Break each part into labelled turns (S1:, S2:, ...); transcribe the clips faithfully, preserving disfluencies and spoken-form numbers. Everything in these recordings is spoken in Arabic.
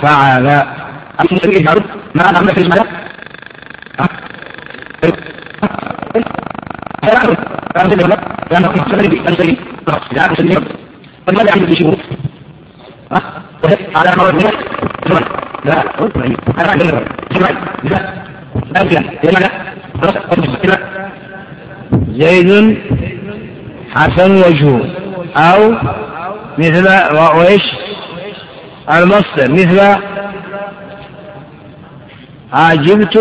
S1: فعل ما أمر في الملك لأنه مصدر بأنسلي لا أسلي فلماذا يعمل بشروط على مرة لا أنا أجل لا أجل لا زيد حسن وجهه أو مثل وإيش المصدر مثل عجبت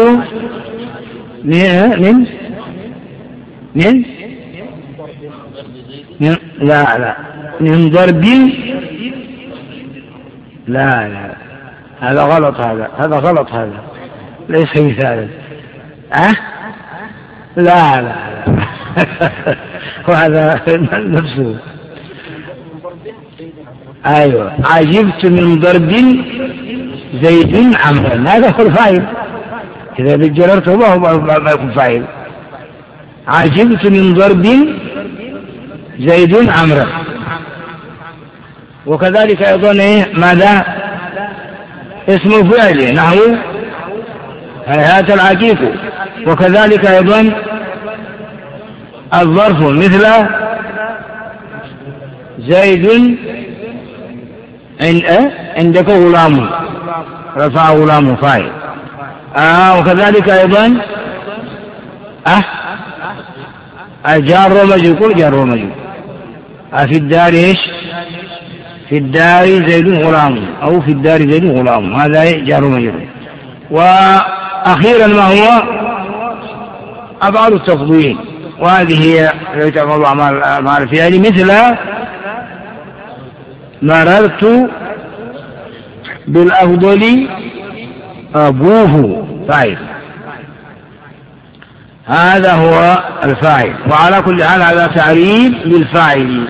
S1: من من من من لا لا من ضرب لا لا هذا غلط هذا هذا غلط هذا ليس مثالا أه لا لا لا وهذا نفسه أيوة عجبت من ضرب زيد عمرا هذا هو الفاعل إذا جررته ما هو ما يكون فاعل عجبت من ضرب زيد عمرا وكذلك أيضا إيه ماذا اسم فعل نحو هيهات العكيك وكذلك أيضا الظرف مثل زيد عندك غلام رفع غلام فاعل آه وكذلك أيضا أه الجار ومجرور جار ومجرور آه في الدار إيش في الدار زيد غلام أو في الدار زيد غلام هذا جار ومجرور. وأخيرا ما هو أفعال التفضيل وهذه هي التي تفعل أعمال الفعل مثل مررت بالأفضل أبوه فاعل هذا هو الفاعل. وعلى كل حال هذا تعريف للفاعل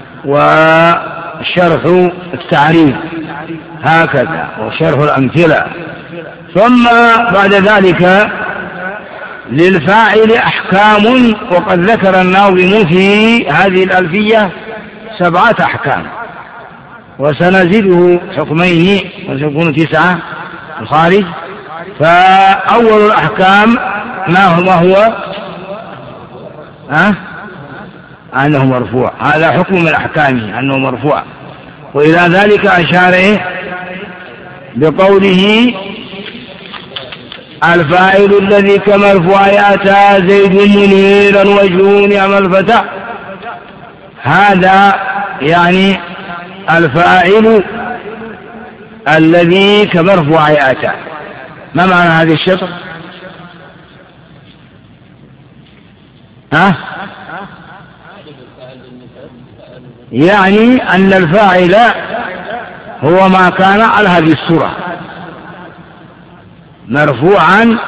S1: وشرح التعريف هكذا وشرح الأمثلة. ثم بعد ذلك للفاعل أحكام وقد ذكر الناظم في هذه الألفية سبعة أحكام وسنزيده حكمين وسيكون تسعة الخارج. فأول الأحكام ما هو, ما هو؟ أه؟ أنه مرفوع هذا حكم من أحكامه أنه مرفوع. وإلى ذلك أشار إيه بقوله الفاعل الذي كمرفوع أتى زيد منيرا وجهه نعم الفتى هذا يعني الفاعل الذي كمرفوع أتى. ما معنى هذه الشطر؟ ها؟ يعني أن الفاعل هو ما كان على هذه الصورة مرفوعا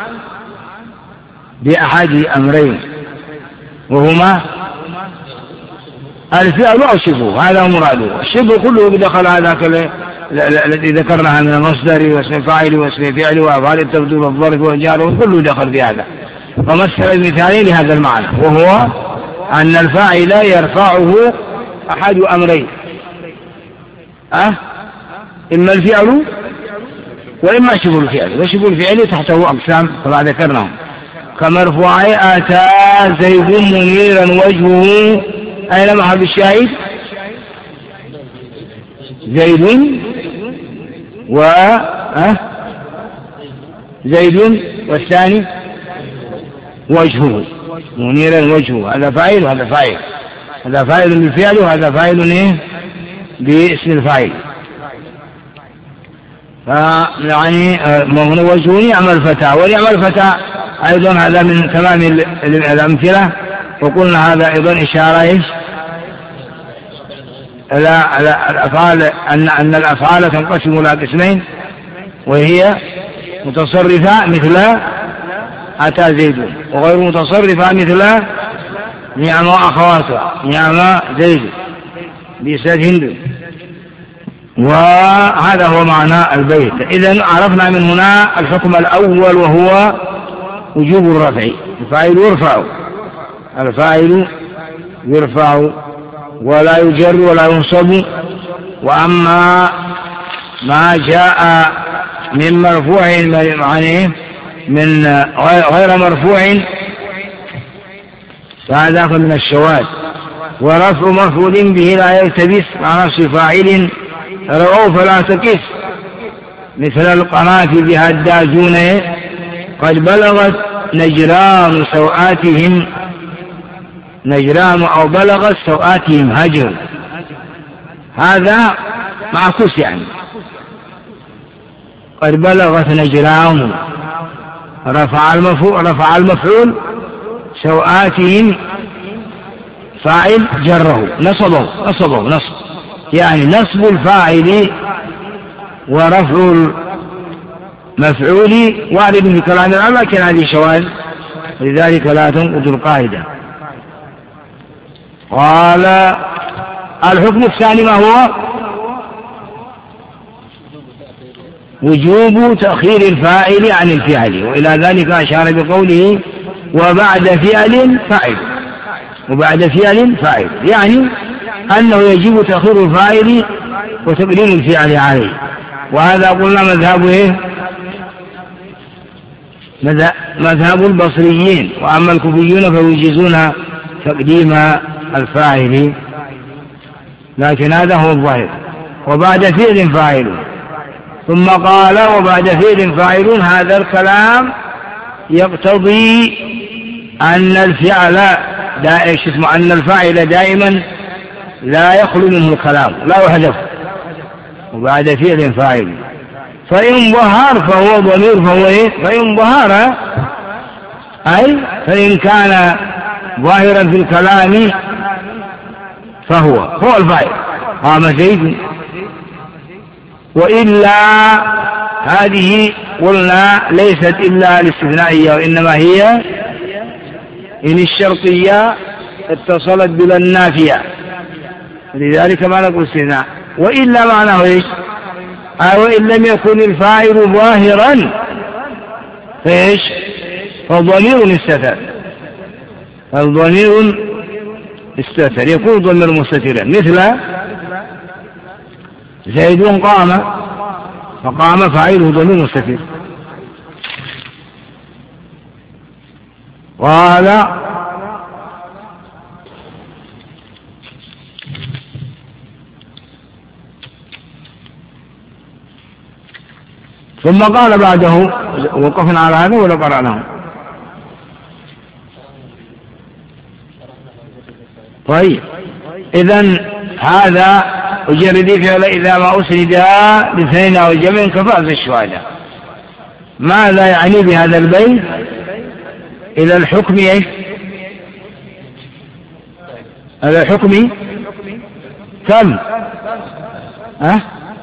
S1: بأحد أمرين وهما الفعل أو الشبه هذا مراده. الشبه كله دخل هذا الذي ذكرناها من المصدر واسم الفاعل واسم فعل وأفعال التفضيل والظرف والجار كله دخل في هذا. ومثل المثالين لهذا المعنى وهو أن الفاعل يرفعه أحد أمرين أه؟ إما الفعل وإما شبه الفعل. وشبه الفعل تحته أقسام كما ذكرناهم كمرفوع أتى زيد منيرا وجهه أين محل الشاهد؟ زيد و أه؟ زيد والثاني وجهه منيرا وجهه هذا فاعل وهذا فاعل هذا فاعل بالفعل وهذا فاعل إيه باسم الفاعل. فيعني من وجهه نعم الفتى ونعم الفتى أيضا هذا من تمام الأمثلة. وقلنا هذا أيضا إشارة إيش لا الأفعال أن أن الأفعال تنقسم إلى قسمين وهي متصرفة مثل أتى زيد وغير متصرفة مثل نعم أخواتها نعم زيد بإسناد هند. وهذا هو معنى البيت. إذن عرفنا من هنا الحكم الأول وهو وجوب الرفع. الفاعل يرفع الفاعل يرفع ولا يجر ولا ينصب. وأما ما جاء من مرفوع يعني من غير مرفوع فهذا من الشواذ. ورفع مفعول به لا يلتبس مع نفس فاعل رأوا فلا تكس، مثل القناة بها الدازون قد بلغت نجران سوآتهم، نجران أو بلغت سوآتهم هجر، هذا معكوس يعني قد بلغت نجران رفع المفعول رفع المفعول سوآتهم فاعل جره نصبه نصبه نصب يعني نصب الفاعل ورفع المفعول وارد في كلام العلماء، لكن هذه شواذ لذلك لا تنقض القاعدة. قال الحكم الثاني ما هو؟ وجوب تأخير الفاعل عن الفعل، وإلى ذلك أشار بقوله وبعد فعل فاعل، وبعد فعل فاعل يعني أنه يجب تأخير الفاعل وتقديم الفعل عليه. وهذا قلنا مذهب إيه؟ مذهب البصريين، وأما الكوفيون فيجيزون تقديم الفاعل، لكن هذا هو الظاهر. وبعد فعل فاعل، ثم قال وبعد فعل فاعل، هذا الكلام يقتضي أن الفعل دائما أن الفاعل دائما لا يخلو منه الكلام لا يحذف. وبعد فعل فاعل فإن ظهر فهو ضمير فهو إيه؟ فإن ظهر أي فإن كان ظاهرا في الكلام فهو هو الفاعل قام زيد. وإلا هذه قلنا ليست إلا الاستثنائية، وإنما هي إن الشرطية اتصلت بلا النافية، لذلك ما نقول استثناء. وإلا معناه إيش؟ أو إن لم يكن الفاعل ظاهرا فإيش؟ فضمير استتر، الضمير استتر يكون ضمير مستترا، مثل زيد قام فقام فاعله ضمير مستتر. قال ثم قال بعده وقفنا على هذا ولا قرأناه؟ طيب إذن هذا وجردي فعل إذا ما أسند لاثنين أو جمع كفاز الشهادة. ماذا يعني بهذا البيت؟ إلى الحكم إيه؟ إلى الحكم كم؟ أه؟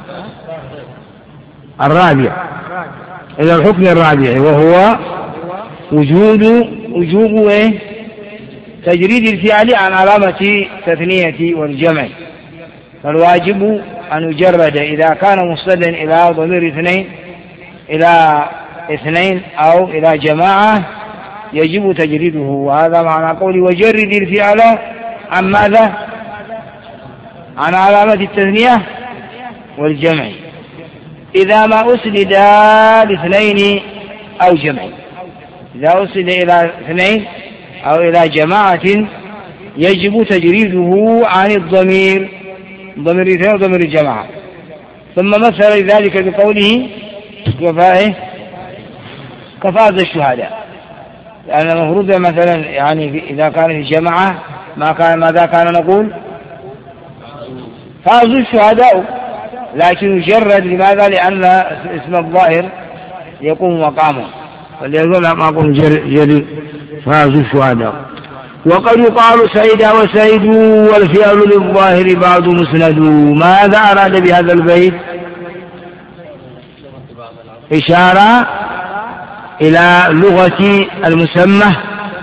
S1: الرابع، إلى الحكم الرابع، وهو وجود وجوب إيه؟ تجريد الفعل عن علامة تثنية والجمع. فالواجب أن يجرد إذا كان مصددا إلى ضمير اثنين إلى اثنين أو إلى جماعة يجب تجريده. وهذا معنى قولي وجرد الفعل عن ماذا؟ عن علامة التثنية والجمع إذا ما أسند لاثنين أو جمع. إذا أسند إلى اثنين أو إلى جماعة يجب تجريده عن الضمير، ضمير اثنين وضمير الجماعة. ثم مثل ذلك بقوله كفائه كفاز الشهداء، لأن المفروض مثلا يعني إذا كان في جماعة ما كان ماذا كان نقول؟ فازوا الشهداء، لكن يجرد لماذا؟ لأن اسم الظاهر يقوم مقامه، وليقول ما قوم جري فازوا الشهداء. وقد يقال سيد وسيد والفعل للظاهر بعد مسند. ماذا أراد بهذا البيت؟ إشارة إلى لغة المسمى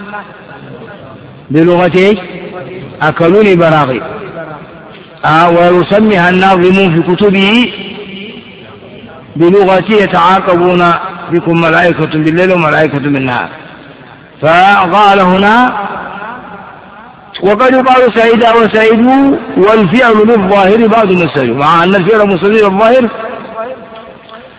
S1: بلغة أكلوني براغي، آه ويسميها الناظمون في كتبه بلغة يتعاقبون بكم ملائكة بالليل وملائكة بالنهار. فقال هنا وقد يقال سعيد وسعيد والفعل للظاهر بعد مسند، مع أن الفعل مسند للظاهر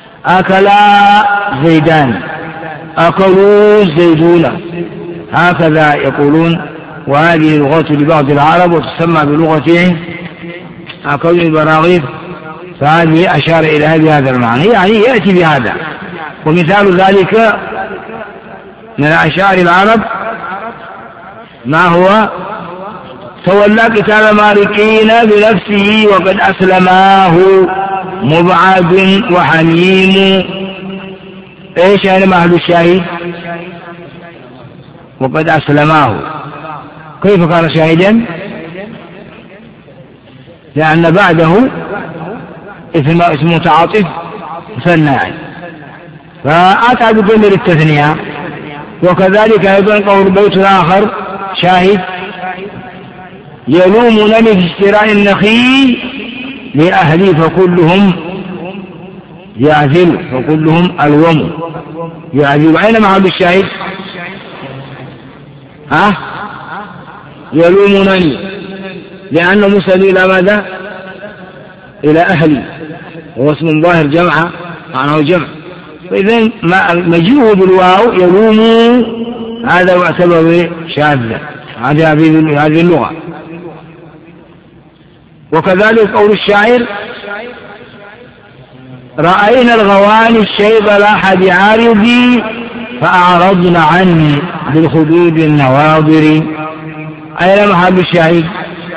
S1: أكلا زيدان، أكلوا زيدون، هكذا يقولون. وهذه لغة لبعض العرب وتسمى بلغة أكلوا البراغيث، فهذه أشار إلى هذا المعنى، يعني يأتي بهذا. ومثال ذلك من أشعار العرب ما هو تولى قتال ماركين بنفسه وقد أسلماه مبعد وحميم. إيش يعني محل الشاهد؟ وقد أسلماه، كيف كان شاهدا؟ لأن بعده اسم اسم متعاطف مثنى، فأتى بضمير التثنية. وكذلك أيضا قول بيت آخر شاهد يلومونني في اشتراء النخيل لأهلي فكلهم يعذل، فكلهم الوم يعذل. أين محل الشاهد؟ ها؟ يلومونني لأن مسند إلى ماذا؟ إلى أهلي، هو اسم ظاهر جمع معناه جمع، فإذن مجيئه بالواو يلوم هذا يعتبر شاذا، هذه اللغة. وكذلك قول الشاعر رأينا الغواني الشيب لاح بعارضي فأعرضنا عني بالخدود النواظر. أين محل الشاهد؟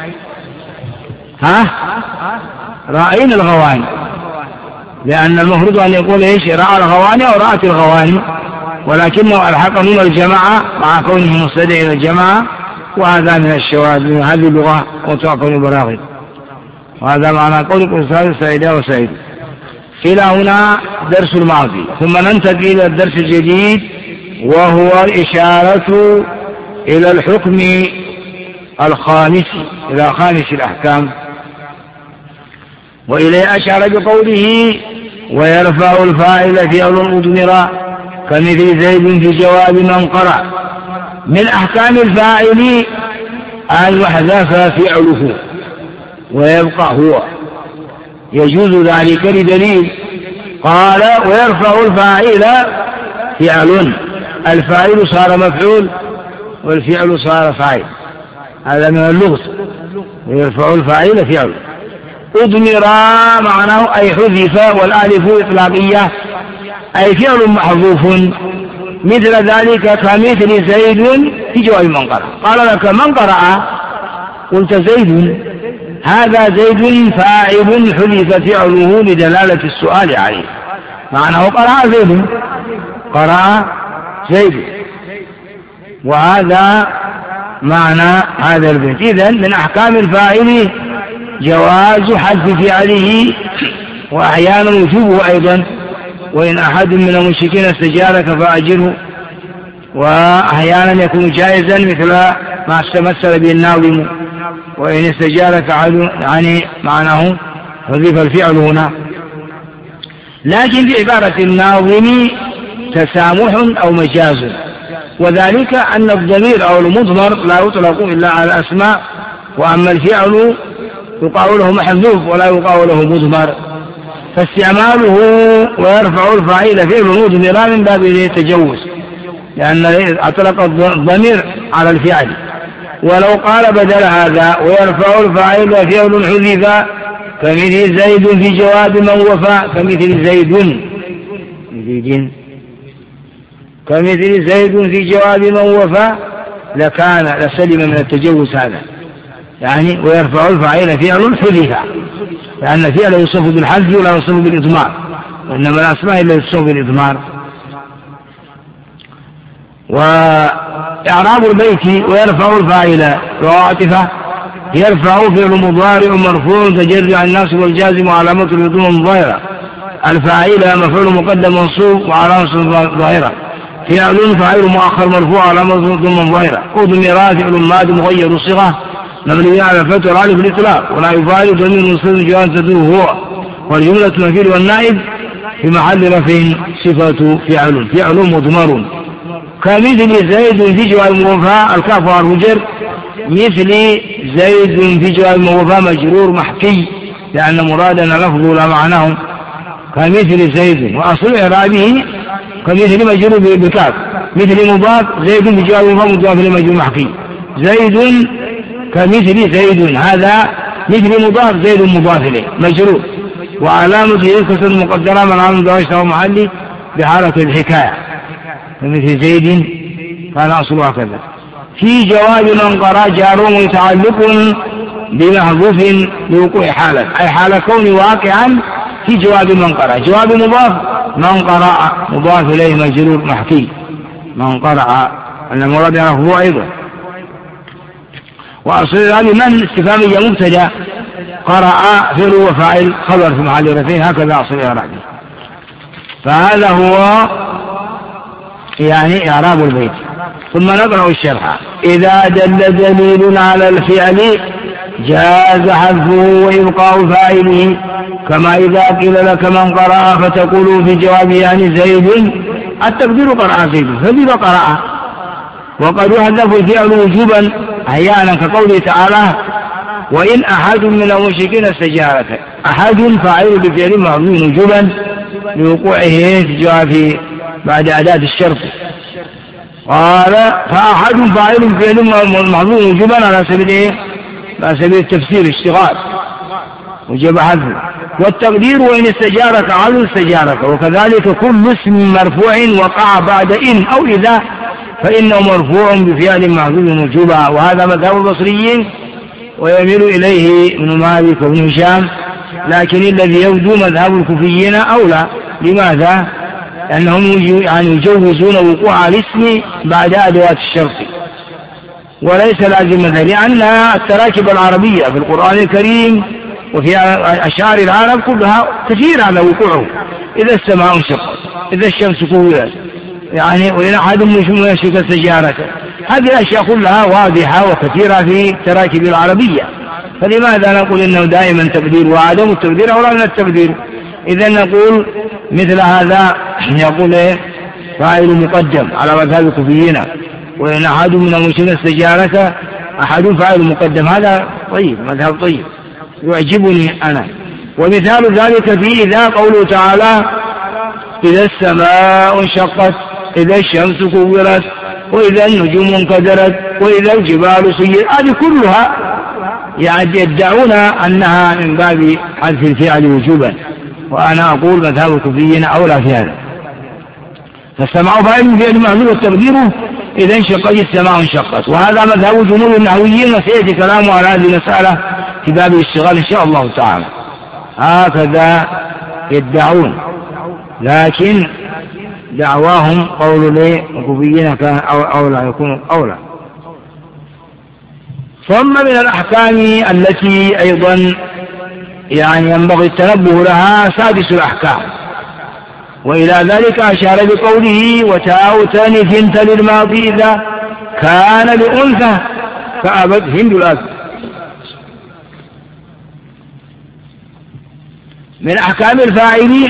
S1: ها؟ رأينا الغواني، لأن المفروض أن يقول إيش؟ رأى الغواني أو رأت الغواني، ولكنه ألحقهم الجماعة مع كونه مستدعي إلى الجماعة، وهذا من الشواذ من هذه اللغة وتعقل براغب. وهذا معنى قول أستاذ سعيدة وسعيد. إلى هنا درس الماضي، ثم ننتقل إلى الدرس الجديد وهو الإشارة إلى الحكم الخامس، إلى خامس الأحكام. وإليه أشار بقوله ويرفع الفاعل فعل أضمر كمثل زيد في جواب من قرأ. من أحكام الفاعل أن يحذف فعله ويبقى هو، يجوز ذلك لدليل قال ويرفع الفاعل فعل، الفاعل صار مفعول والفعل صار فاعل، هذا من اللغة. ويرفع الفاعل فعل. أضمر معناه أي حذف، والآلف إطلاقية أي فعل محذوف. مثل ذلك كمثل زيد في جواب من قرأ. قال لك من قرأ؟ قلت زيد، هذا زيد فاعل حذف فعله لدلالة السؤال عليه، معناه قرأ زيد، قرأ زيد، وهذا معنى هذا البيت. إذن من أحكام الفاعل جواز حذف فعله، وأحيانا وجوبه أيضا، وإن أحد من المشركين استجارك فأجره. وأحيانا يكون جائزا مثل ما استمثل به الناظم، وإن استجارك يعني معناه حذف الفعل هنا. لكن في عبارة الناظم تسامح أو مجاز، وذلك أن الضمير أو المضمر لا يطلق إلا على الأسماء، وأما الفعل يقال له محذوف ولا يقال له مضمر، فاستعماله ويرفع الفاعل فعل مضمر من باب التجوز، لأن أطلق الضمير على الفعل. ولو قال بدل هذا ويرفع الفاعل فعل حذف كمثل زيد في جواب من وفى، كمثل زيد كمثل زيد في جواب من وفى لكان لسلم من التجوز هذا، يعني ويرفع الفاعل فعل حذف، لأن الفعل يوصف بالحذف ولا يوصف بالإضمار، وإنما الأسماء إلا يوصف بالإضمار. وإعراب البيت ويرفع الفاعل وعاطفة، يرفع فعل مضارع مرفوع تجرع الناس والجازم علامة الوضوء ظاهرة، الفاعل مفعول مقدم منصوب وعلامة ظاهرة، فعل فاعل مؤخر مرفوع علامة الوضوء ظاهرة، أضمر فعل ماد مغير الصيغة مبني على الفتح والالف الإطلاق، ولا يفعل ضمير مستتر جواز تدور هو، والجملة المفعول والنائب في محل رفع صفة فعل، فعل مضمر. كمثل زيد في جواب موفى الكاف حرف جر، مثل زيد في جواب موفى مجرور محكي، لأن مرادنا لفظه لا معناه، كمثل زيد، وأصل إعرابه كمثل مجرور بالكاف، مثل مضاف زيد بجواب مضاف لمجرور محكي، زيد كمثل زيد، هذا مثل مضاف زيد مضاف إليه مجرور، وعلامة الكسر المقدرة من عام ضاش أو محلي بحالة الحكاية، كمثل زيد كان أصلها كذا. في جواب من قرأ جار متعلق بمحذوف لوقوع حالة، أي حال كون واقعا في جواب من قرأ. جواب مضاف من قرأ مضاف إليه مجرور محكي، من قرأ أن المراد يعرفه أيضا. وأصل هذه من استفهامية مبتدأ، قرأ فعل وفاعل خبر في محل رفع، هكذا أصل إعرابه. فهذا هو يعني إعراب البيت. ثم نقرأ الشرح. إذا دل دليل على الفعل جاز حذفه وإبقاء فاعله، كما إذا قيل لك من قرأ فتقول في جوابه يعني زيد، التقدير قرأ زيد فبما قرأ. وقد يحذف الفعل وجوبا أحيانا كقوله تعالى وإن أحد من المشركين استجارك، أحد فاعل بفعل محذوف وجوبا لوقوعه في جواب بعد أداة الشرط. قال فأحد فاعل بفعل محذوف وجوبا على سبيل إيه؟ على سبيل التفسير اشتغال وجب حذفه. والتقدير وإن استجارك عدل استجارك، وكذلك كل اسم مرفوع وقع بعد إن أو إذا فإنه مرفوع بفعل محذوف وجوبا، وهذا مذهب البصريين ويميل إليه ابن مالك وابن هشام، لكن الذي يبدو مذهب الكوفيين أولى. لماذا؟ لأنهم يعني يجوزون وقوع الاسم بعد أدوات الشرط وليس لازما، لأن التراكب العربية في القرآن الكريم وفي أشعار العرب كلها كثير على وقوعه. إذا السماء انشقت، إذا الشمس كورت، يعني وإن أحد منهم يشرك استجارته، هذه الأشياء كلها واضحة وكثيرة في التراكب العربية. فلماذا نقول إنه دائما تقدير وعدم التقدير أولى من التقدير؟ إذا نقول مثل هذا يقول فاعل مقدم على مذهب الكوفيين، وإن أحد من المشركين استجارك أحد فاعل مقدم، هذا طيب مذهب طيب يعجبني أنا. ومثال ذلك في إذا قوله تعالى إذا السماء انشقت، إذا الشمس كورت، وإذا النجوم انكدرت، وإذا الجبال سيرت، هذه كلها يعني يدعون أنها من باب حذف الفعل وجوبا، وأنا أقول مذهب الكوفيين أولى في هذا. فالسماء فاعل فعل محذوف تقديره إذا انشقت السماء انشقت، وهذا مذهب جمهور النحويين، وسيأتي كلامه على هذه المسألة في باب الاشتغال إن شاء الله تعالى. هكذا يدعون، لكن دعواهم قول لي الكوفيين كان أولى يكون أولى. ثم من الأحكام التي أيضا يعني ينبغي التنبه لها سادس الأحكام، وإلى ذلك أشار بقوله وتاء تانيث تلي الماضي إذا كان لأنثى فأبت هند الأب. من أحكام الفاعل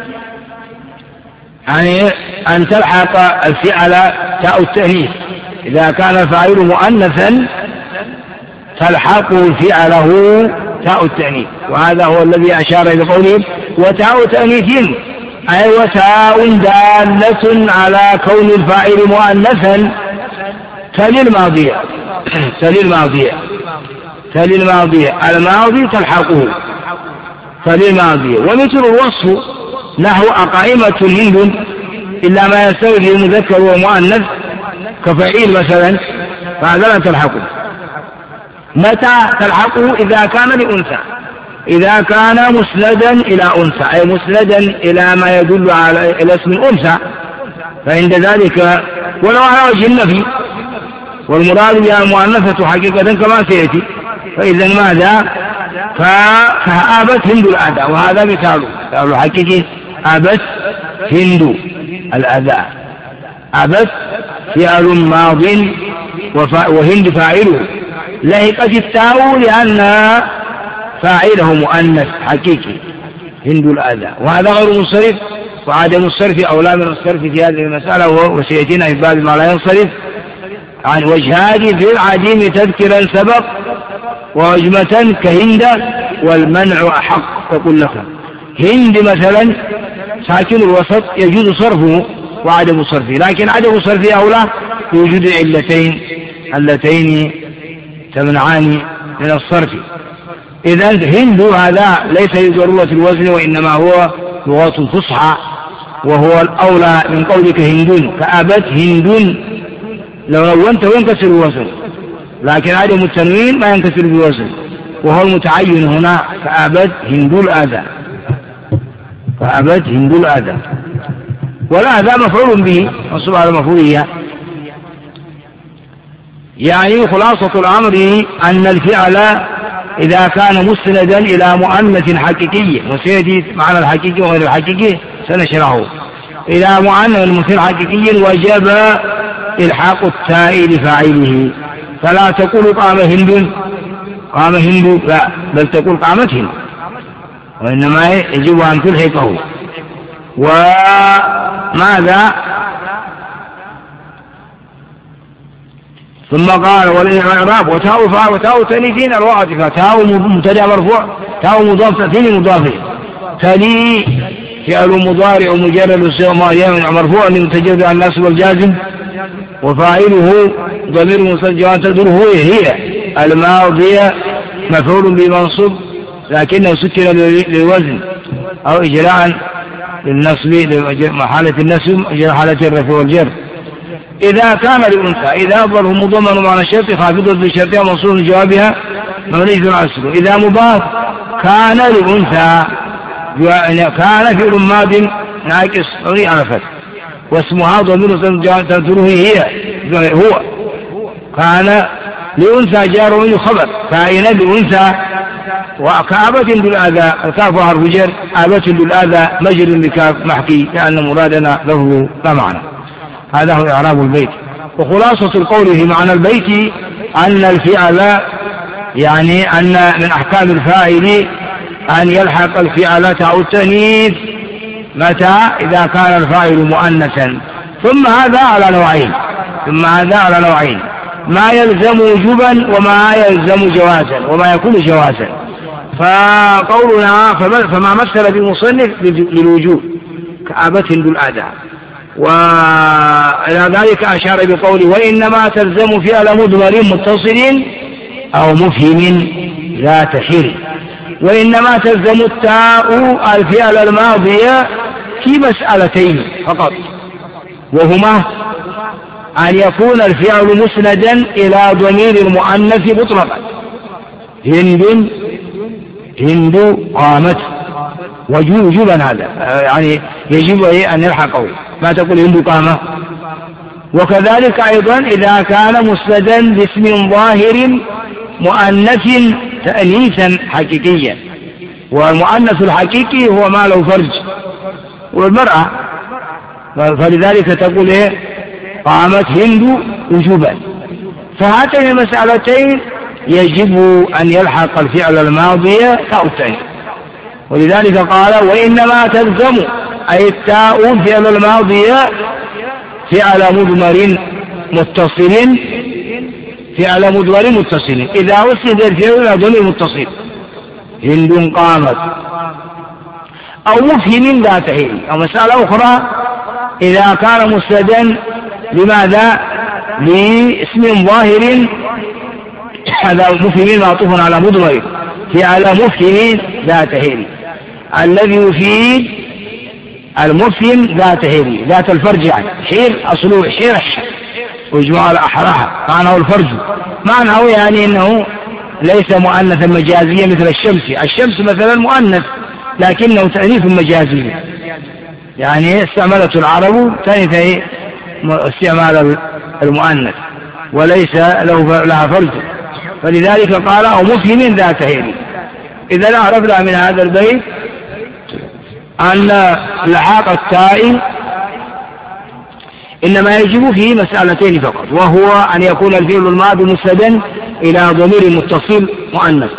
S1: يعني أن تلحق الفعل تاء التأنيث، إذا كان الفاعل مؤنثا تلحق فعله تاء التأنيث، وهذا هو الذي أشار إلى قوله وتاء تأنيث، أي وتاء دالة على كون الفاعل مؤنثا تلي الماضية تلي الماضية تلي الماضية الماضي تلحقه تلي الماضية. ومثل الوصف نحو أقائمة هند إلا ما يستوي فيه مذكر ومؤنث كفعيل مثلا، فهذا لا تلحقه. متى تلحقه؟ إذا كان لأنثى، إذا كان مسندا إلى أنثى، أي مسندا إلى ما يدل على إلى اسم الأنثى، فعند ذلك ولو على وجه النفي، والمراد بها المؤنثة حقيقة كما سيأتي. فإذا ماذا؟ فأبت هند الأذى، وهذا مثال مثال حقيقي أبت هند الأذى. أبت فعل ماض وهند فاعله، لحقت التاء لأن فاعله مؤنث حقيقي هند الأذى، وهذا غير منصرف، وعدم الصرف أولى من الصرف في هذه المسألة، وسيأتينا في باب ما لا ينصرف عن وجهان في العديم تذكرا سبق ووجمة كهند والمنع أحق. تقول لك هند مثلا ساكن الوسط يجوز صرفه وعدم صرفه، لكن عدم صرفه أولى بوجود علتين اللتين تمنعان من الصرف. إذا هند هذا ليس لضرورة الوزن، وإنما هو لغة فصحى، وهو الأولى من قولك هندون، كأبت هندون لو لونت ينكسر الوزن، لكن عدم التنوين ما ينكسر بالوزن، وهو المتعين هنا كأبت هندو الآذى، كأبت هندو الآذى. والآذى مفعول به منصوب على مفعولية. يعني خلاصة الأمر أن الفعل إذا كان مستندا إلى مؤنث حقيقي، وسيأتي معنى الحقيقي وغير الحقيقي سنشرحه، إلى مؤنث حقيقي وجب إلحاق التاء لفاعله، فلا تقول قام هند قام هند، لا، بل تقول قامت هند، وإنما يجب أن تلحقه. وماذا؟ ثم قال والإعراب وتاء فاعل وتاء تانيث الواقفة، تاء مبتدأ مرفوع، تاء مضاف تأتيني مضاف، تلي فعل مضارع مجرد الصيغة مرفوع لمتجرد عن الناصب والجازم، وفاعله ضمير مستتر تدره هي الماضية مفعول بمنصوب لكنه سكن للوزن أو إجراء للنصب لحالة النسب إجراء حالة الرفع والجر. إذا كان لأنثى، إذا ظله مضمن معنى الشرط خافض بشرطها منصوب لجوابها مبني على السكون. إذا مضاف كان لأنثى كان فعل ماض ناقص مبني على الفتح، واسمها ضمير تدره هي هو، كان لأنثى جار ومنه خبر، كائنا لأنثى، وكآبة للآذى الكاف حرف جر، آبة للآذى مجر بكاف محكي لأن مرادنا له لا معنى. هذا هو إعراب البيت. وخلاصة القول في معنى البيت أن الفعل يعني أن من أحكام الفاعل أن يلحق الفعل تاء التأنيث متى؟ إذا كان الفاعل مؤنثا. ثم هذا على نوعين ثم هذا على نوعين ما يلزم وجوبا وما يلزم جوازا وما يكون جوازا. فقولنا فما مثل بالمصنف للوجوب كآبة بالآداء، وإلى ذلك أشار بقوله وإنما تلزم فعل مضمر متصل أو مفهم لا تحل، وإنما تلزم التاء الفعل الماضي في مسألتين فقط، وهما أن يكون الفعل مسندا إلى ضمير المؤنث مطلقا، هند هند قامت، وجوبا هذا يعني يجب أن يلحقه، ما تقول هند قامة. وكذلك أيضا إذا كان مسندا باسم ظاهر مؤنث تأنيثا حقيقيا، والمؤنث الحقيقي هو ما له فرج والمرأة، فلذلك تقول إيه قامت هند وجوبا. فهاتين المسألتين يجب أن يلحق الفعل الماضي تاء التأنيث، ولذلك قال وإنما تلزم أي التاء الفعل الماضي فعل مضمر متصل فعل مضمر متصل إذا وسد الفعل إلى ضمير متصل، هند قامت، أو مفهم لا تحيل. أو مسألة أخرى إذا كان مسندا لماذا؟ لاسم ظاهر، هذا مفهم معطوف على مضمر فعل مفهم ذات هيل، الذي يفيد المفهم ذات هيل ذات الفرج، يعني حير أصله حيرش ويجمع على أحراها، معناه الفرج، معناه يعني أنه ليس مؤنثا مجازيا مثل الشمس. الشمس مثلا مؤنث لكنه تأنيث مجازي، يعني استعملت العرب تأنيث استعمال المؤنث وليس له لها فرج، فلذلك قال أو مفهم ذات هيل. إذا عرفنا من هذا البيت أن لحاق التاء إنما يجب في مسألتين فقط، وهو أن يكون الفعل الماضي مسندا إلى ضمير متصل مؤنث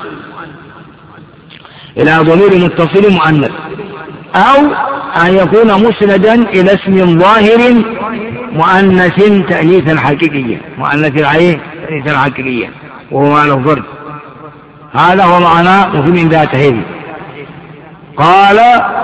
S1: إلى ضمير متصل مؤنث أو أن يكون مسندا إلى اسم ظاهر مؤنث تأنيثا حقيقيا مؤنث عليه تأنيثا حقيقيا وهو ما له فرد. هذا هو معنى مفهم ذات هيل. قال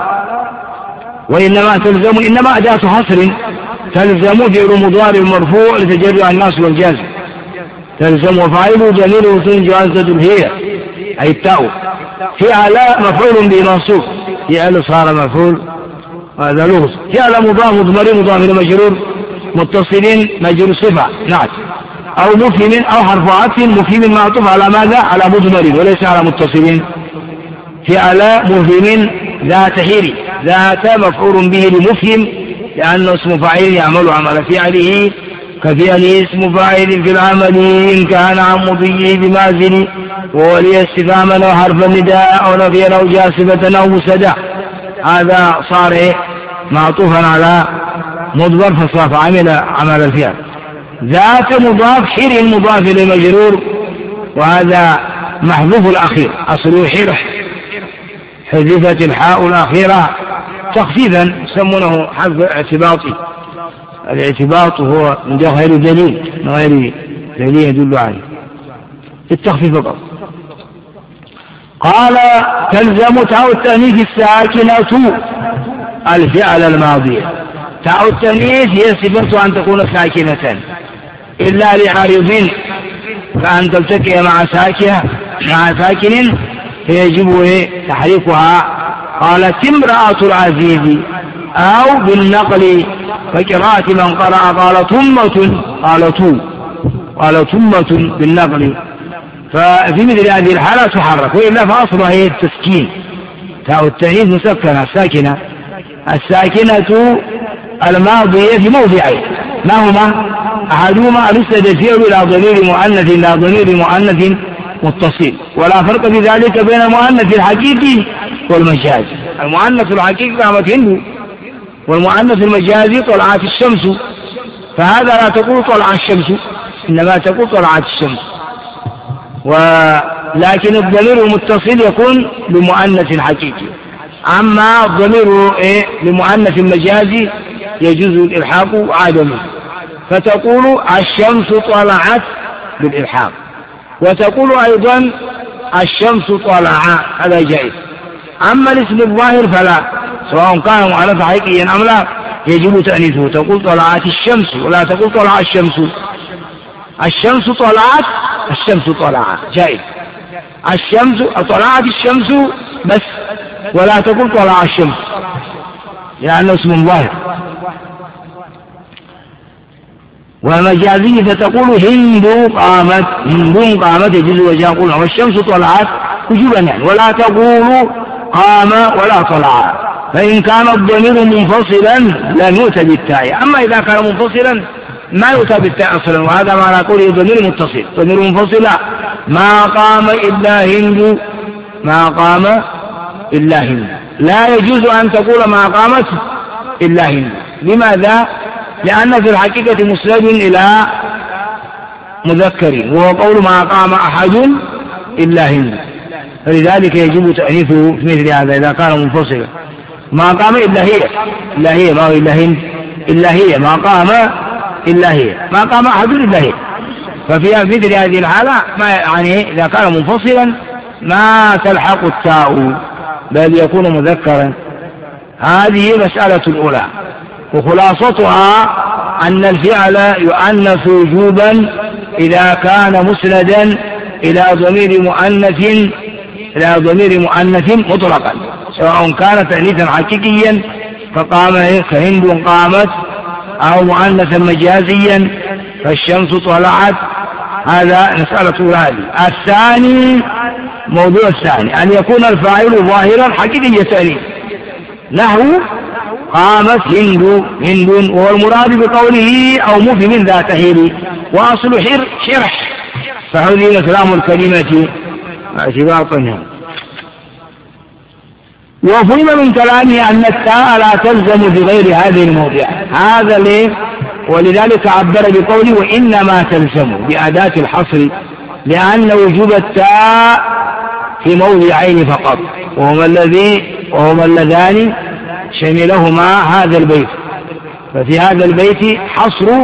S1: وإنما تلزم إنما أداة حصر تلزم فعل مضارع مرفوع لتجرع الناس والجازم تلزم وفاعله ضمير وصول جوازة هي أي التاء فعل مفعول به منصوب فعل صار مفعول هذا لغز فعل مضاف مضمر مضاف إلى مجرور متصلين مجرور صفة نعت أو مفهم أو حرف عطف مفهم معطوف على ماذا على مضمر وليس على متصلين فعل مفهم ذات حيري ذات مفعول به لمفهم لأنه اسم فاعل يعمل عمل فعله كفعله اسم فاعل في العمل إن كان عن مضيه بمازل وولي استفهاما أو حرف النداء أو نفيا أو جاسبة أو مسدا هذا صار معطوفا على مضمر فصار فعمل عمل الفعل ذات مضاف حر المضاف لمجرور وهذا محذوف الأخير أصله حرح حذفت الحاء الأخيرة تخفيفا يسمونه حذف اعتباطي الاعتباط هو من غير دليل من غير دليل يدل عليه التخفيف فقط قال تلزم تاء التأنيث الساكنة الفعل الماضي تاء التأنيث هي صفة أن تكون ساكنة إلا لعارض فأن تلتقي مع ساكنة مع ساكن فيجب تحريكها قالت امرأة العزيز أو بالنقل فقراءة من قرأ قال ثمة قال تو قال ثمة بالنقل ففي مثل هذه الحالة تحرك وإلا فأصلها هي التسكين تاء التأنيث مسكنة الساكنة الساكنة الماضية في موضعين ما هما أحدهما الأسد الفعل إلى ضمير مؤنث إلى ضمير مؤنث متصل ولا فرق في ذلك بين المؤنث الحقيقي والمجازي المؤنث الحقيقي قامت هند والمؤنث المجازي طلعت الشمس فهذا لا تقول طلع الشمس إنما تقول طلعت الشمس ولكن الضمير المتصل يكون لمؤنث حقيقي أما الضمير إيه لمؤنث مجازي يجوز الإلحاق عدمه فتقول الشمس طلعت بالإلحاق وتقول أيضا الشمس طلع هذا جائز أما الاسم الظاهر فلا سواء كان مؤنث حقيقيا أم لا يجب تأنيثه تقول طلعت الشمس ولا تقول طلع الشمس الشمس طلعت الشمس طلع جائز الشمس طلعت الشمس بس ولا تقول طلع الشمس لأنه اسم ظاهر والمجازي فتقول هند قامت هند قامت يجوز وجه يقول والشمس طلعت وجوبا يعني ولا تقول قام ولا طلع فإن كان الضمير منفصلا لا يؤتى بالتاء أما إذا كان منفصلا ما يؤتى بالتاء أصلا وهذا ما نقول ضمير متصل ضمير منفصل ما قام إلا هند ما قام إلا هند لا يجوز أن تقول ما قامت إلا هند لماذا؟ لأن في الحقيقة مسند إلى مذكر وهو قول ما قام أحد إلا هند فلذلك يجب تأنيثه في مثل هذا إذا كان منفصلا ما قام إلا هي إلا هي ما هو إلا هند إلا هي ما قام إلا هي ما قام أحد إلا هي ففي مثل هذه الحالة ما يعني إذا كان منفصلا ما تلحق التاء بل يكون مذكرا هذه مسألة الأولى وخلاصتها أن الفعل يؤنث وجوبا إذا كان مسندا إلى ضمير مؤنث إلى ضمير مؤنث مطلقا سواء كان تأنيثا حقيقيا فقام كهند قامت أو مؤنثا مجازيا فالشمس طلعت هذا مسألة هذه الثاني موضوع الثاني أن يكون الفاعل ظاهرا حقيقي تأنيث نحو قامت هند هند وهو المراد بقوله أو مفهم ذات حير وأصل حر شرح فهذه كلام الكلمة اعتباطا وفهم من كلامه أن التاء لا تلزم بغير هذه الموضع هذا ليه ولذلك عبر بقوله وإنما تلزم بأداة الحصر لأن وجوب التاء في موضعين فقط وهما الذي وهما اللذان شملهما هذا البيت ففي هذا البيت حصر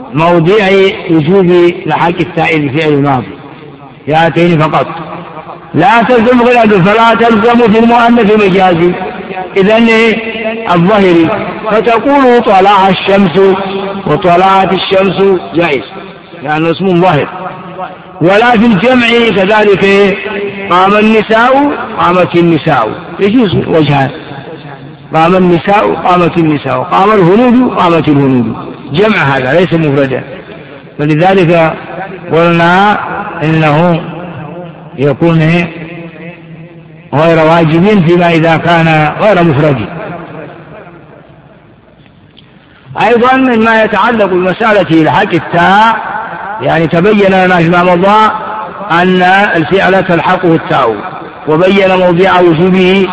S1: موضع وجوب لحق التاء الفعل الماضي في هاتين فقط لا تلزم غير فلا تلزم في المؤنث مجازي إذن الظهري، فتقول طلع الشمس وطلعت الشمس جائز لأنه يعني اسم ظاهر. ولا في الجمع كذلك قام النساء قامت النساء يجوز وجهان، قام النساء قامت النساء، قام الهنود قامت الهنود، جمع هذا ليس مفردا. فلذلك قلنا إنه يكون غير واجب فيما إذا كان غير مفرد. أيضا مما يتعلق بمسألة الحق التاء، يعني تبين لنا فيما مضى أن الفعل تلحقه التاء، وبين موضع وجوبه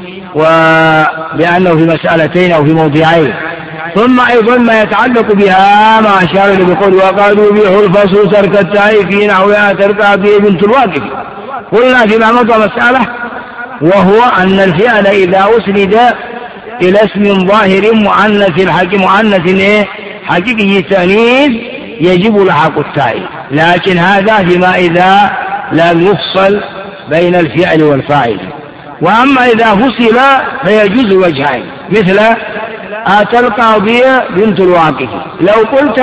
S1: وبأنه في مسألتين أو في موضعين. ثم أيضا ما يتعلق بها ما أشار إليه بقول وقالوا يبيح الفصل ترك التاء في نحوها ترك به بنت الواقف. قلنا فيما مضى مسألة، وهو أن الفعل إذا أسند إلى اسم ظاهر مؤنث الحق مؤنث حقيقي تأنيث يجب لحق التاء، لكن هذا فيما إذا لم يفصل بين الفعل والفاعل. وأما إذا فصل فيجوز وجهين، مثل آتى القاضية بنت الواقف، لو قلت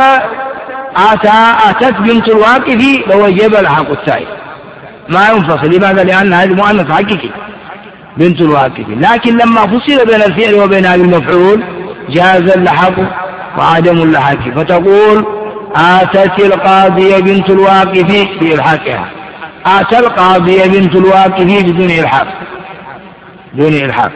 S1: آتى آتت بنت الواقف لوجب لحق التاء ما ينفصل. لماذا؟ لأن هذا مؤنث حقيقي بنت الواقف، لكن لما فصل بين الفعل وبين المفعول جاز اللحق وعدم اللحق، فتقول آتت القاضية بنت الواقف بإلحاقها، آتى القاضية بنت الواقف بدون إلحاق دون إلحاق.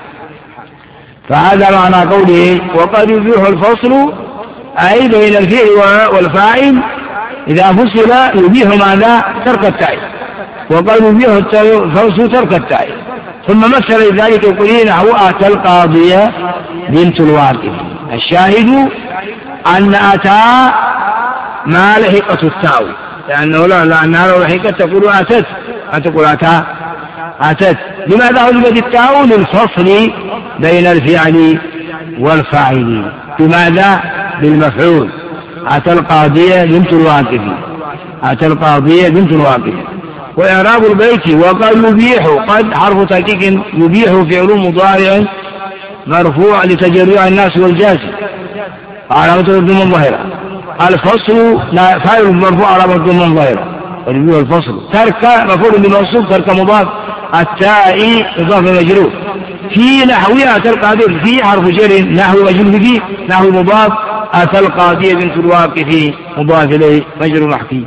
S1: فهذا معنى قوله وقد يبيح الفصل أي بين الفعل والفاعل إذا فصل يبيح ماذا؟ ترك التاء، وقد يبيح الفصل ترك التاء. ثم مثل ذلك يقولين نحو آتى القاضية بنت الواقف. الشاهد أن أتى ما لحقت التاء، لأنه لأنها لو لحقت تقول أتت أن تقول أتى أتت. لماذا وجبت التاء؟ للفصل بين الفعل والفاعل. بماذا؟ بالمفعول. أتى القاضية بنت الواقف، أتى القاضية بنت الواقف. وإعراب البيت وقد يبيح، قد حرف تحقيق، يبيح فعل مضارع مرفوع لتجرع الناس والجازم علامة الضم الظاهرة. الفصل فاعل مرفوع علامة الضم الظاهرة، ويبيح الفصل. ترك مفعول بمنصوب، ترك مضاف، التاء إضافة مجرور. في نحوها أتى القاضية، في حرف جر نحو مجرور، في نحو مضاف، أتى القاضية بنت الواقف مضاف إليه مجرور محكي.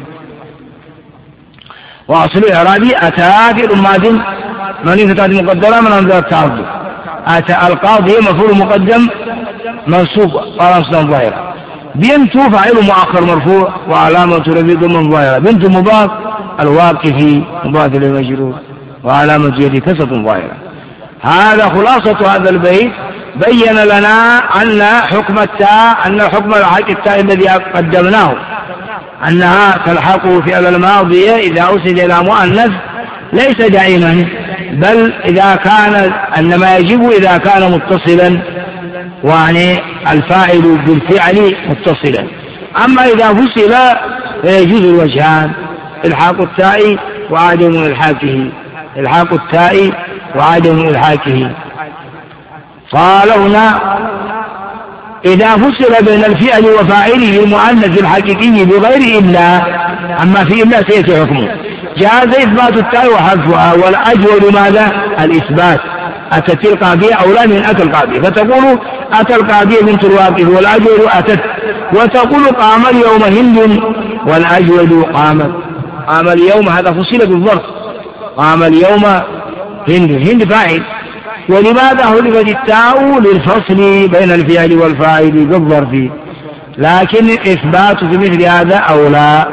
S1: وأصل إعرابي أتى فعل ماض مبني على مقدرة من أنزل التعرض. أتى القاضي مفعول مقدم منصوب قرصا ظاهرة. بنت فاعل مؤخر مرفوع وعلامة رفعه ضم ظاهرة. بنت مضاف، الواقف مضاف إليه مجرور وعلامة جره كسرة ظاهرة. هذا خلاصة هذا البيت. بين لنا أن حكم التاء، أن حكم الحق التاء الذي قدمناه أنها تلحق فعل الماضي إذا أسند إلى مؤنث ليس دائما، بل إذا كان أنما يجب إذا كان متصلا، وعني الفاعل بالفعل متصلا. أما إذا فصل فيجوز الوجهان، إلحاق التاء وعدم إلحاقه، إلحاق التاء وعدم إلحاقه. قال هنا إذا فصل بين الفعل وفاعله المؤنث الحقيقي بغير إلا، أما في إلا سيأتي حكمه، جاز إثبات التاء وحذفها، والأجود ماذا؟ الإثبات. أتت القاضية أولى من أتى القاضية، فتقول أتى القاضية بنت الواقف، والأجود أتت. وتقول قام اليوم هند، والأجود قامت. قام اليوم هذا فصل بالظرف، قام اليوم هند، هند فاعل. ولماذا حذفت التاء؟ للفصل بين الفعل والفاعل بالظرف، لكن إثبات في مثل هذا أولى،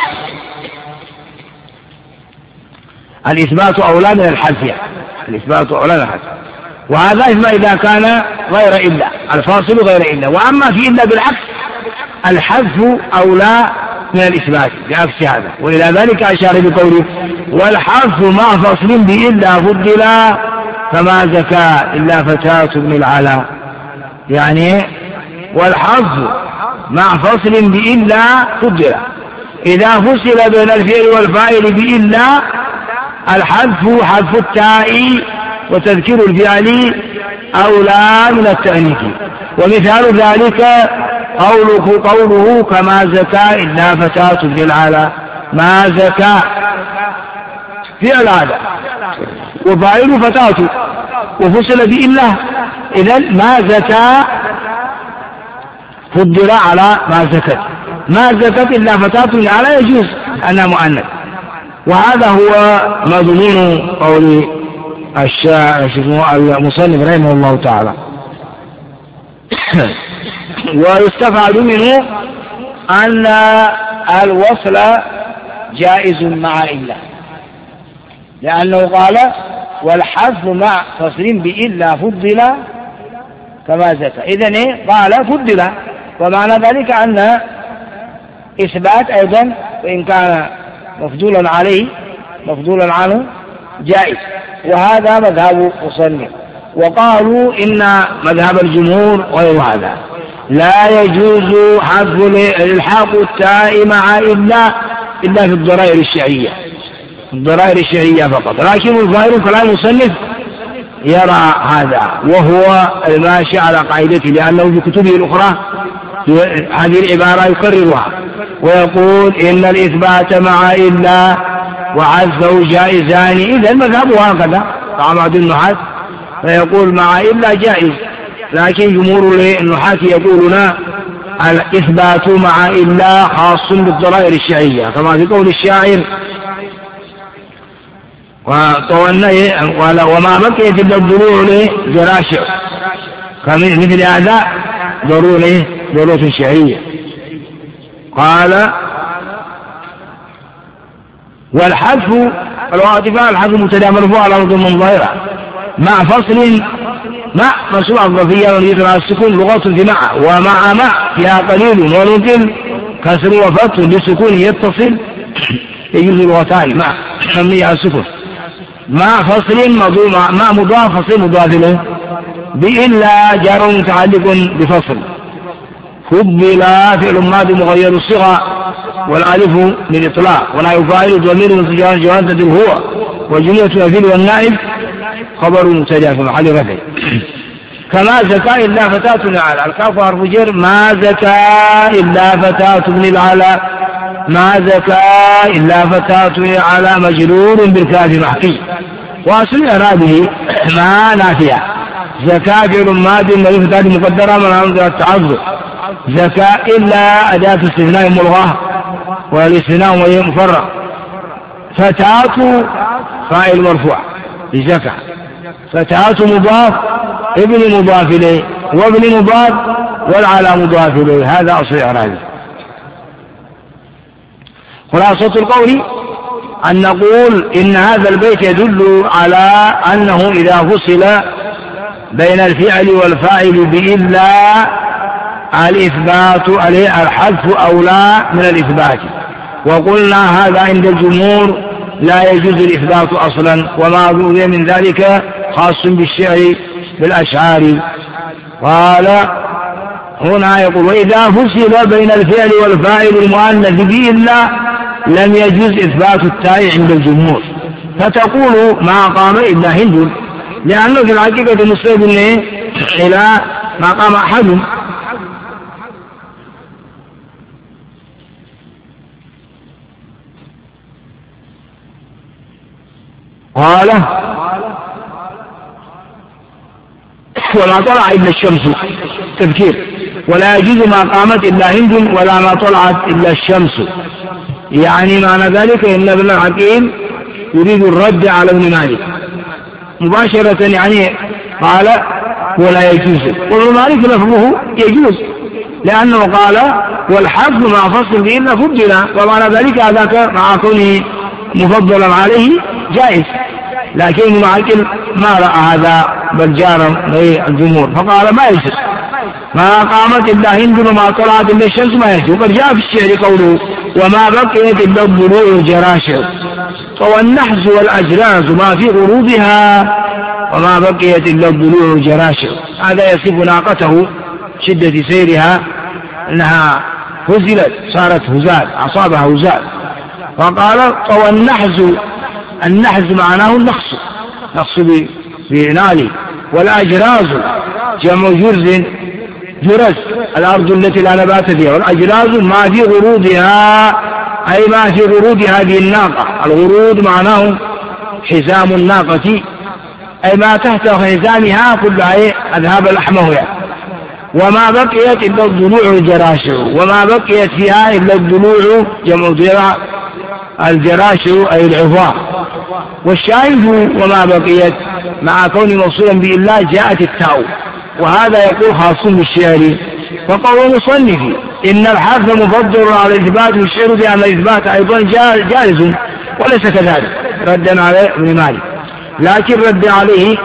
S1: الإثبات أولى من الحذف، الإثبات أولى من الحذف. وهذا إثبات إذا كان غير إلا، الفاصل غير إلا. وأما في إلا بالعكس الحذف أولى من الإثبات بعكس هذا. وإلى ذلك أشار بقوله والحذف مع فصل بإلا فضلا فما زكى إلا فتاة ابن العلا، يعني والحذف مع فصل بإلا فضلا. إذا فصل بين الفعل والفاعل بإلا الحذف حذف التاء وتذكير الفعل أولى من التأنيث. ومثال ذلك قوله, قوله كما زكى إلا فتاة بالعلا. ما زكى فعل هذا وفاعل فتاة وفصل بإلا، إذن ما زكى فضل على ما زكت. ما زكت إلا فتاة بالعلا يجوز أنها مؤنث. وهذا هو مضمون قول المصنف رحمه الله تعالى. ويستفاد منه أن الوصل جائز مع إلا، لأنه قال والحذف مع فصل بإلا فضل كما زكى. إذن إيه؟ قال فضل، ومعنى ذلك أن إثبات أيضا وإن كان مفضولا عليه مفضولا عنه جائز. وهذا مذهب مصنف. وقالوا إن مذهب الجمهور غير هذا، لا يجوز حذف الحاق التاء مع إلا إلا في الضرائر الشرعية، الضرائر الشرعية فقط. لكن الظاهر كلام المصنف يرى هذا، وهو الماشي على قاعدته، لأنه في كتبه الأخرى هذه العبارة يكررها ويقول إن الإثبات مع إلا وعزه جائزان. إذا المذهب هكذا طبعا النحاة، فيقول مع إلا جائز، لكن جمهور النحاة يقولون الإثبات مع إلا خاص بالضرائر الشرعية، كما في قول الشاعر وما بقيت إلا الضلوع جراشع، مثل هذا ضرورة شرعية. قال والحذف الواطفة الحذف مبتدا مرفوع على وزن من ظاهرة مع فصل مع مسموع الظرفية واليسر على السكون لغة في مع، ومع مع فيها قليل ونزل كسر وفتح للسكون يتصل يجوز لغتان مع مبنية على السكون مع فصل مع مضاف فصل مضاف له بإلا جار متعلق بفصل. فضل فعل ماضي مغير الصيغة والالف للإطلاق ولا يفاعل ضمير من جوازة هو وجملة الفيل والنائب خبر مبتدا في محل رفع. كما زكى إلا فتاة العلا، الكاف حرف جر، ما زكى إلا فتاة ابن العلا، ما زكى إلا فتاة العلا مجرور بالكاف محكي. واصل إعرابه ما نافية، زكى فعل ماضي مضيف فتاة مقدرة من عمد التعذر، زكى إلا أداة استثناء ملغاة والاستثناء مفرغ، فتاة فاعل مرفوع لزكى، فتاة مضاف ابن مضاف إليه وابن مضاف والعلى مضاف إليه. هذا أصل إعرابه. خلاصة القول أن نقول إن هذا البيت يدل على أنه إذا فصل بين الفعل والفاعل بإلا الإثبات عليه الحذف أولى من الإثبات. وقلنا هذا عند الجمهور لا يجوز الإثبات أصلا، وما ذو من ذلك خاص بالشعر بالأشعار. قال هنا يقول وإذا فصل بين الفعل والفاعل المؤنث بإلا لم يجوز إثبات التاء عند الجمهور، فتقول ما قام إلا هند، لأنه في الحقيقة مستند إلى ما قام أحد. قال ولا طلع إلا الشمس تذكير، ولا يجوز ما قامت إلا هند ولا ما طلعت إلا الشمس. يعني معنى ذلك إن ابن الحكيم يريد الرد على ابن مالك مباشرة، يعني قال ولا يجوز، وابن مالك لفظه يجوز لأنه قال والحذف مع فصل بإلا فضل، ومعنى ذلك هذاك مع كونه مفضلا عليه جائز، لكن ابن مالك ما رأى هذا بل جار الجمهور فقال ما يجوز ما قامت إلا هند وما طلعت إلا الشمس ما يجوز. وقد جاء في الشعر قوله وما بقيت إلا الضلوع الجراشر، والنحس والأجراز ما في غروبها وما بقيت إلا الضلوع الجراشر. هذا يصف ناقته شدة سيرها أنها هزلت صارت هزال أصابها هزال، فقال والنحس النحز معناه النقص، نقص بنالي. والأجراز جمع جرز، جرز الأرض التي لا نبات فيها، والأجراز ما في غرودها أي ما في غرود هذه الناقة. الغرود معناه حزام الناقة أي ما تحت حزامها كلها أذهب لحمها. وما بقيت إلا الضلوع الجراشع، وما بقيت فيها إلا الضلوع جمع ضلع الجراشع أي العظام. والشاهد وما بقيت مع كون موصولا بإلا جاءت التاء، وهذا يقول خاص بالشعر. فقول المصنف إن الحرف مفضل على الإثبات والشعر بأن الإثبات أيضا جائز وليس كذلك، ردا على ابن مالك. لكن رد عليه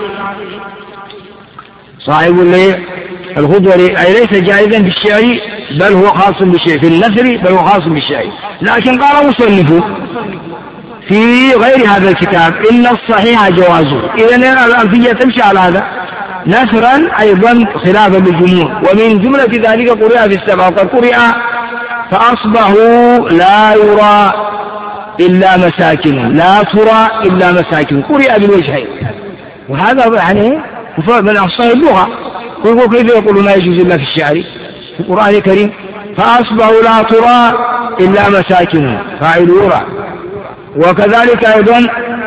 S1: صاحب الخضري أي ليس جائزا في الشعر بل هو خاص بالشعر، في النثر بل هو خاص بالشعر. لكن قال مصنف في غير هذا الكتاب إن الصحيح جوازه. إذن الألفية تمشي على هذا نثرا أيضا خلافا للجمهور. ومن جملة ذلك قرئ في السبع، وقد قرئ فأصبحوا لا يرى إلا مساكن، لا ترى إلا مساكن، قرئ بالوجهين. وهذا يعني من أفصح اللغة. كيف يقولون لا يجوز إلا في الشعر في القرآن الكريم؟ فأصبحوا لا ترى إلا مساكن فاعل يرى. وكذلك أيضا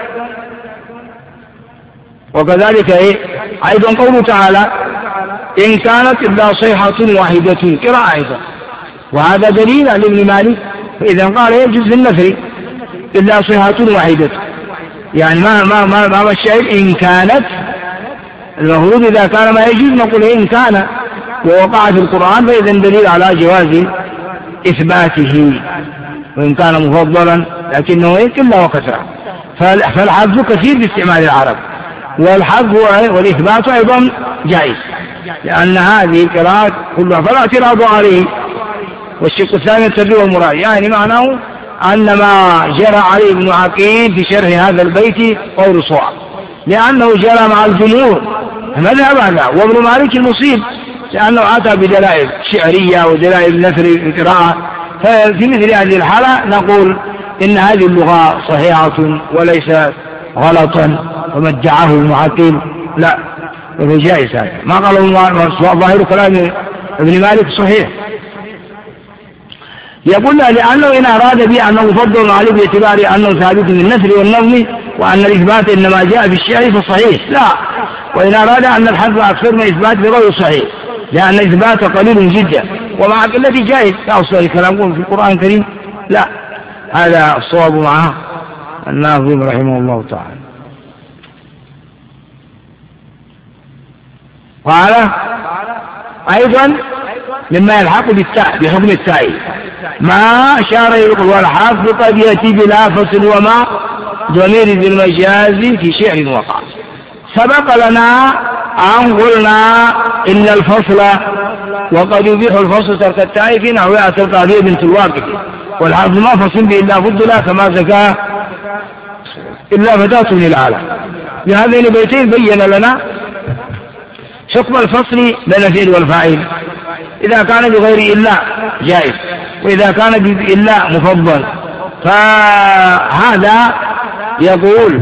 S1: وكذلك إيه؟ أيضا قوله تعالى إن كانت إلا صيحة واحدة، قراءة أيضا. وهذا دليل على ابن مالك. فإذا قال يجوز النثر إلا صيحة واحدة، يعني ما ما ما ما الشيء إن كانت، المفروض إذا كان ما يجوز نقول إن كان ووقع في القرآن، فإذا دليل على جواز إثباته وإن كان مفضلا، لكنه إلا وكثرة. فالحذف كثير باستعمال العرب، والحذف والإثبات أيضا جائز، لأن هذه القراءات كلها فلا اعتراض عليه. والشق الثاني التبرير والمراد، يعني معناه أن ما جرى عليه ابن عقيل في شرح هذا البيت قول صواب، لأنه جرى مع الجمهور مذهب هذا. وابن مالك المصيب لأنه أتى بدلائل شعرية ودلائل نثر القراءة. ففي مثل هذه الحالة نقول إن هذه اللغة صحيحة وليس غلطا وما ادعاه المعقل، لا، وهو جائز. هذا ما قال ظاهر كلام ابن مالك صحيح. يقول لأنه إن أراد به أنه مفضل عليه باعتبار أنه ثابت من النثر والنظم، وأن الإثبات إنما جاء في الشعر فصحيح، لا. وإن أراد أن الحذف أكثر من إثبات فغير صحيح، لأن الإثبات قليل جدا ومع قلته جائز. لا أصل الكلام في القرآن الكريم، لا. هذا الصواب معه الناظم رحمه الله تعالى. قال أيضا مما يلحق بالتاء بحكم التاء ما أشار يقول والحذف قد يأتي بلا فصل وما ضمير ذي المجاز في شعر وقع. سبق لنا أن قلنا إن الفصل وقد يبيح الفصل ترك التاء في نحو تلقى بنت الواقف، والحذف ما فصل به إلا فضلا كما زكاه إلا فتاة للعالم. بهذين البيتين بين لنا حكم الفصل بين الفعل والفاعل. إذا كان بغير إلا جائز، وإذا كان بإلا مفضل. فهذا يقول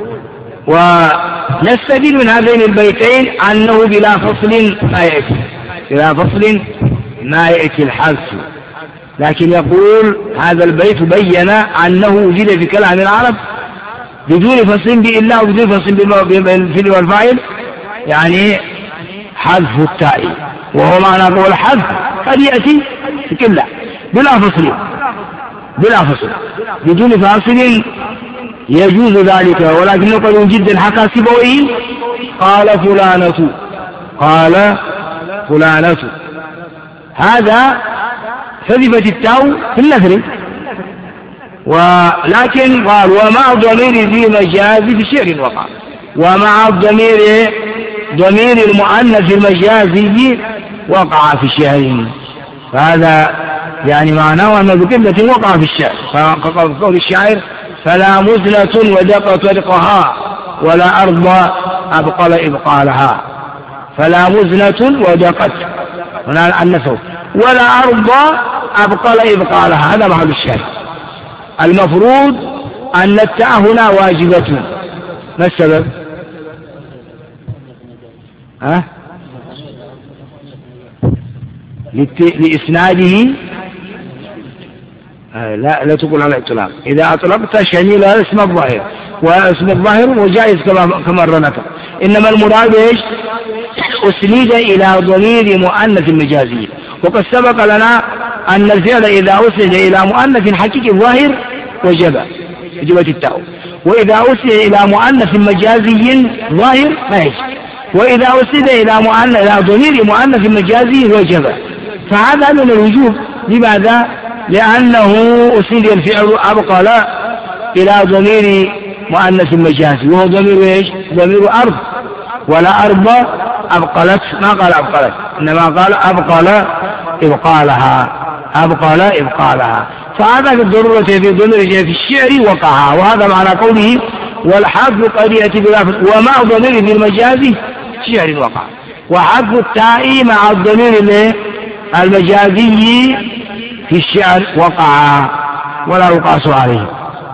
S1: ونستفيد من هذين البيتين أنه بلا فصل ما يأتي، بلا فصل ما يأتي الحذف. لكن يقول هذا البيت بين أنه وجد في كلام العرب بدون فصل بإلا وبدون فصل بالفعل والفاعل، يعني حذف التاء، وهو معنى قول حذف قد يأتي في كلا بلا فصل، بلا فصل بدون فاصل يجوز ذلك. ولكن قد جدا حكى سيبويه قال فلانة، قال فلانة، هذا حذفت التاء في النثر. ولكن قال ومع ضمير ذي مجاز في شعر وقع، ومع الضمير ضمير المؤنث المجازي وقع في الشعر. فهذا يعني معناه أنه بقلة وقع في الشعر. فقول الشاعر فلا مزلة ودقت ودقها ولا أرض أبقل إبقالها. فلا مزلة ودقت هنا النثر ولا أرض أبقل إبقالها، هذا محل الشاعر. المفروض أن التاء هنا واجبة. ما السبب؟ ها؟ لإسناده. آه لا لا تقول على الإطلاق. إذا أطلقت شميل هذا اسم الظاهر، واسم الظاهر وجائز كما رنك. إنما المراد إيش؟ أسند إلى ضمير مؤنث مجازي. وقد سبق لنا أن الفعل إذا أسند إلى مؤنث حقيقي ظاهر وجب وجبت التاء، وإذا أسند إلى مؤنث مجازي ظاهر ما يجب، وإذا أسند إلى مؤنث إلى ضمير مؤنث مجازي وجب. فهذا من الوجوب. لماذا؟ لأنه أسند الفعل أبقى لا إلى ضمير مؤنث مجازي، وهو ضمير إيش؟ ضمير أرض، ولا أرض أبقلت، ما قال أبقلت، إنما قال أبقل إبقالها، أبقل إبقالها. فهذا في الضرورة في ضمير في الشعر وقعها، وهذا معنى قوله والحذف قد يأتي بلفظ ومع ضمير في المجازي شعر وقع. وحذف التاء مع الضمير المجازي في الشعر وقع ولا يقاس عليه.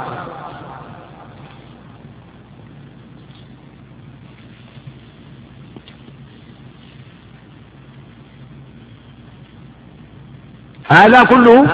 S1: هذا كله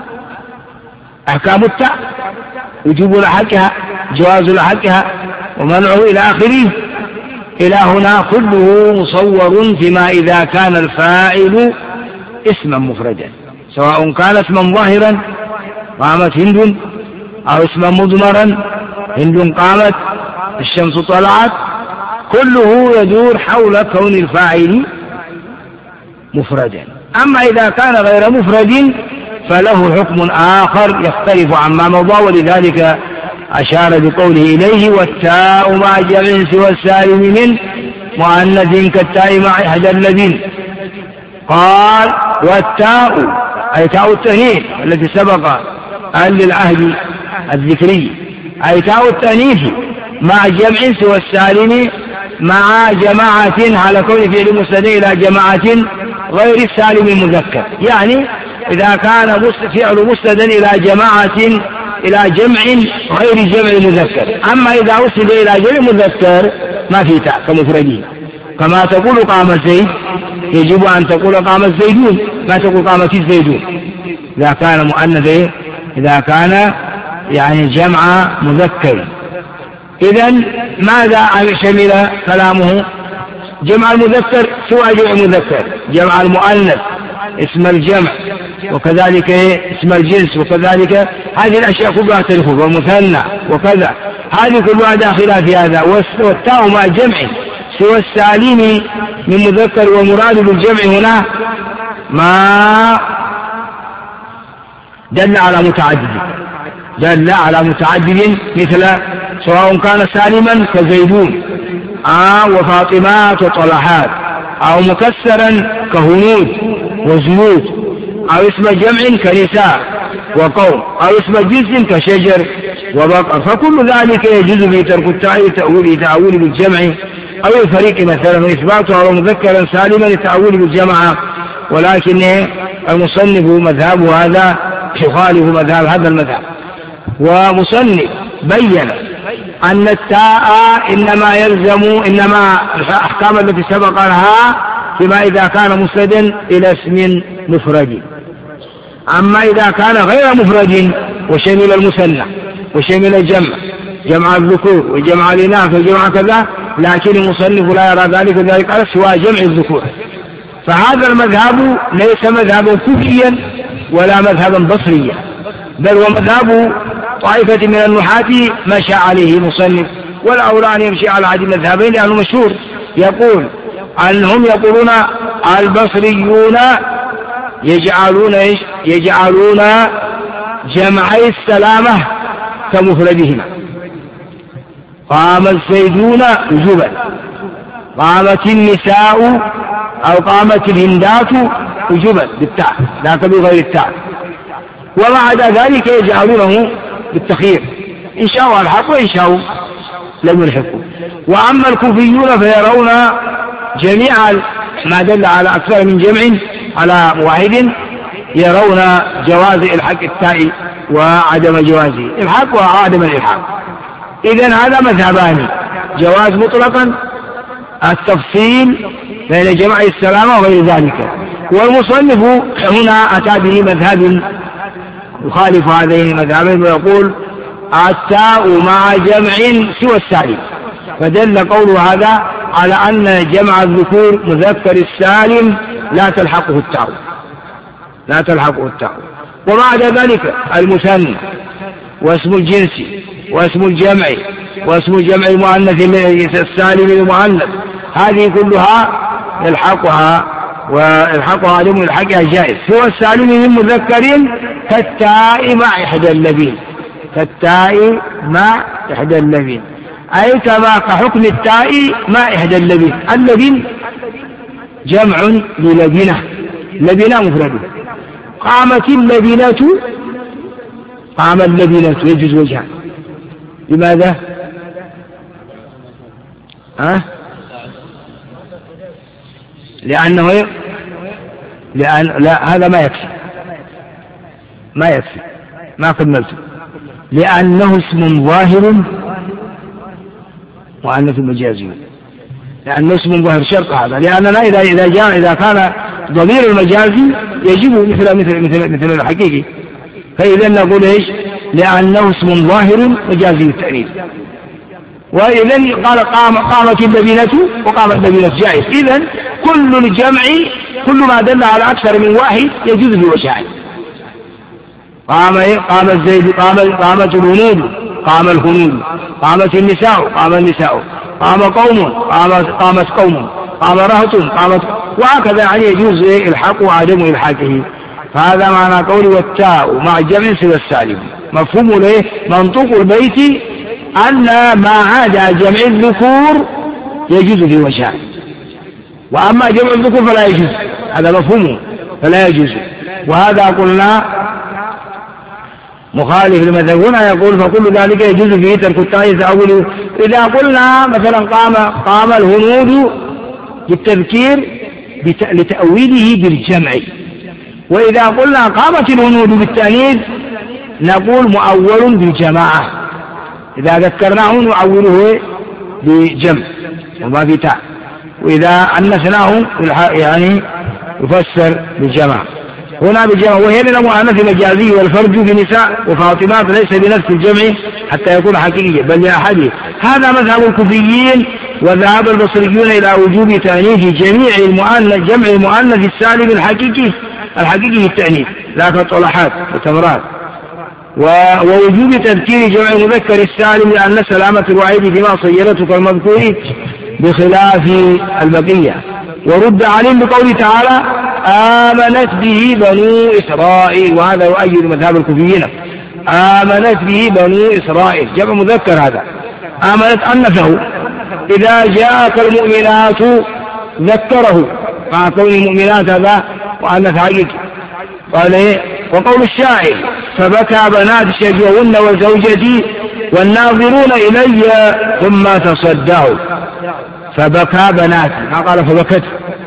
S1: أحكام التاء، وجوب لحقها، جواز لحقها، ومنعه إلى آخره. إلى هنا كله مصور فيما إذا كان الفاعل اسما مفردا، سواء كان اسما ظاهرا قامت هند، أو اسما مضمرا هند قامت الشمس طلعت، كله يدور حول كون الفاعل مفردا. أما إذا كان غير مفرد فله حكم آخر يختلف عما مضى، ولذلك أشار بقوله إليه والتاء مع جمع سوى السالم من مؤنث كالتاء مع إحدى الذين. قال والتاء أي تاء التأنيث التي سبق أن للعهد الذكري، أي تاء التأنيث مع جمع سوى السالم مع جماعة على كون فعل مسند إلى جماعة غير السالم المذكر. يعني إذا كان فعل مسند إلى جماعة إلى جمع غير جمع المذكر. أما إذا أسند إلى جمع مذكر ما في تاء كمفرده، كما تقول قام زيد يجب أن تقول قام الزيدون، ما تقول قامت الزيدون إذا كان مؤنث، إذا كان يعني جمع مذكر. إذن ماذا شمل كلامه؟ جمع المذكر سوى جمع مذكر، جمع المؤنث اسم الجمع، وكذلك اسم الجنس، وكذلك هذه الأشياء كلها تدخل، والمثنى وكذا، هذه كلها داخلة في هذا. والتاء مع الجمع سوى السالم من مذكر، ومراد بالجمع هنا ما دل على متعدد، دل على متعدد مثل سواء كان سالما كزيدون آه وفاطمات وطلحات، أو مكسرا كهنود وزنود، أو اسم جمع كنساء وقوم، أو اسم جنس كشجر وبقر. فكل ذلك يجوز في ترك التاء لتأويل بالجمع أو الفريق مثلا، وإثباتها أو مذكرا سالما لتأويل بالجمع. ولكن المصنف مذهب هذا يخالف مذهب هذا المذهب، ومصنف بين أن التاء إنما يلزم إنما الأحكام التي سبق لها فيما إذا كان مسندا إلى اسم مفرد. أما إذا كان غير مفرد وشمل المثنى وشمل الجمع، جمع الذكور وجمع الإناث وجمع كذا، لكن المصنف لا يرى ذلك، ذلك على سوى جمع الذكور. فهذا المذهب ليس مذهبا كوفيا ولا مذهبا بصريا، بل هو مذهب طائفة من النحاة مشى عليه مصنف، والأولى أن يمشي على عدد المذهبين، لأنه مشهور يقول أنهم يقولون البصريون يجعلون إيش؟ يجعلون جمعي السلامة كمفردهما. قام الزيدون وجوبا، قامت النساء أو قامت الهندات وجوبا بالتاء لا بغير التاء، وبعد ذلك يجعلونه بالتخيير، إن شاءوا الحق وإن شاءوا لم يلحقوا. وأما الكوفيون فيرون جميع ما دل على أكثر من جمع على واحد، يرون جواز الحق التاء وعدم جوازه، إلحاق وعدم الإلحاق. إذن هذا مذهبان، جواز مطلقا، التفصيل بين جمع السلامة وغير ذلك. والمصنف هنا أتى به مذهب يخالف هذين المذهبين ويقول التاء مع جمع سوى السالم، فدل قول هذا على أن جمع الذكور مذكر السالم لا تلحقه التاء، لا تلحقه التاء. وبعد ذلك المثنى واسم الجنس واسم الجمع واسم الجمع المؤنث السالم المؤنث، هذه كلها يلحقها ويلحقها عدم الحقها جائز. سوى السالم من مذكر كالتاء مع إحدى اللبين، كالتاء مع إحدى اللبين، أي كما كحكم التاء مع إحدى اللبين. اللبين جمع للبنة، لبنة مفرد. قامت اللبنة، قام اللبنة يجوز وجهها. لماذا؟ ها؟ لأنه لأن لا هذا ما يكفي، ما يكفي، ما كملته، لأنه اسم ظاهر مؤنث مجازي، لأنه اسم ظاهر شرط هذا، لأننا إذا إذا جاء إذا كان ضمير المجازي يجب مثل مثل مثل مثل الحقيقي، فإذا نقول إيش؟ لأنه اسم ظاهر مجازي التأنيث. وإذا قال قام قامت اللبنة وقامت اللبنة جائز. إذن كل الجمع كل ما دل على أكثر من واحد يجوز بوجهين. قام قام الزيد، قام قامت الهنود، قام الهنود، قامت النساء، قام النساء، قام قوم، قامت قامت قوم، قام رهط، قامت، وهكذا يعني يجوز الحق وعدم الحاقه. فهذا معنى قول والتاء مع جمع سوى السالم. مفهوم له منطوق البيت أن ما عدا جمع الذكور يجوز في وجهان، وأما جمع الذكور فلا يجوز، هذا مفهومه فلا يجوز. وهذا قلنا مخالف لمذهب. هنا يقول فكل ذلك يجوز فيه ترك التاء تأوله. إذا قلنا مثلا قام قام الهنود بالتذكير لتأويله بالجمع، وإذا قلنا قامت الهنود بالتأنيث نقول مؤول بالجماعة، إذا ذكرناه نؤوله بجمع وما في تاء، وإذا أنثناه يعني يفسر بالجمع. هنا بالجمع، وهي من المؤنث المجازي والفرج بنساء وفاطمات ليس بنفس الجمع حتى يكون حقيقيا بل لأحده. هذا مذهب الكوفيين، وذهب البصريون إلى وجوب تأنيث جميع المؤنث جمع المؤنث السالم الحقيقي الحقيقي التأنيث لا كالطلحات وتمرات، ووجوب تذكير جمع المذكر السالم لأن سلامة الوعيد فيما صيرته كالمذكور بخلاف البقية. ورد عليهم بقوله تعالى آمنت به بنو إسرائيل، وهذا يؤيد مذهب الكوفيين. آمنت به بنو إسرائيل جمع مذكر، هذا آمنت أنثه. إذا جاءك المؤمنات ذكره مع كون المؤمنات هذا وأنث حقيقي. قال إيه؟ وقول الشاعر فبكى بنات شجوهن وزوجتي والناظرون إلي ثم تصدعوا، فبكى بنات ما قال فبكت.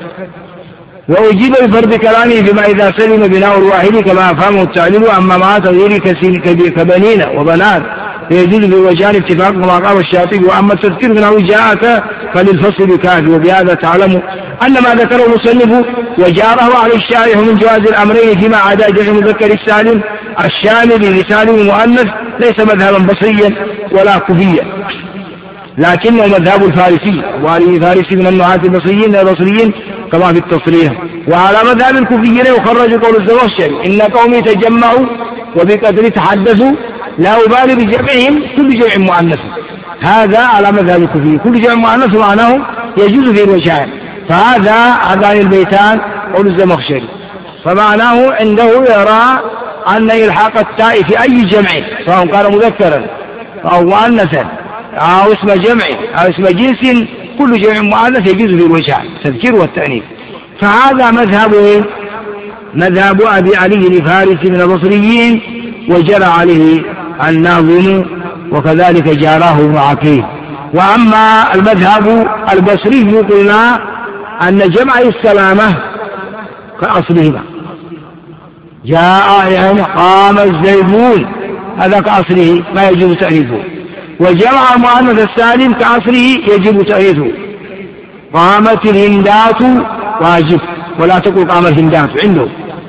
S1: وأجيب بفرض كلامه بما إذا سلم بناء الواحد كما أفهمه التعليل. أما مع تغيير كبنين وبنات فيجوز بوجهان اتفاق كما قال الشاطبي. وأما التذكير بنحو جاءك فللفصل كافي. وبهذا تعلم أن ما ذكره المصنف وجاره عليه الشارح من جواز الأمرين فيما عدا جمع المذكر السالم الشامل لسالم المؤنث ليس مذهبا بصريا ولا كوفيا، لكنه مذهب الفارسي، وعليه فارسي من النحاة البصريين البصريين كما في التصريح. وعلى مذهب الكوفيين يخرج قول الزمخشري إن قومي تجمعوا وبقدر تحدثوا لا أبالي بجمعهم كل جمع مؤنث. هذا على مذهب الكوفيين، كل جمع مؤنث معناه يجوز في الوجهان. فهذا هذان البيتان قول الزمخشري، فمعناه عنده يرى أن إلحاق التاء في أي جمع سواء كان مذكرا أو مؤنثا أو اسم جمع أو اسم جنس كل جمع مؤنث يجوز في الوجهان التذكير والتأنيث. فهذا مذهب مذهب أبي علي الفارسي من البصريين، وجرى عليه الناظم وكذلك جاراه ابن عقيل. وأما المذهب البصري قلنا أن جمع السلامة كأصلهما جاء يعني قام الزيدون، هذا كأصله ما يجب تأنيثه. وجمع المؤنث السالم كأصله يجب تأنيثه. قامت الهندات واجب، ولا تقول قام الهندات عنده.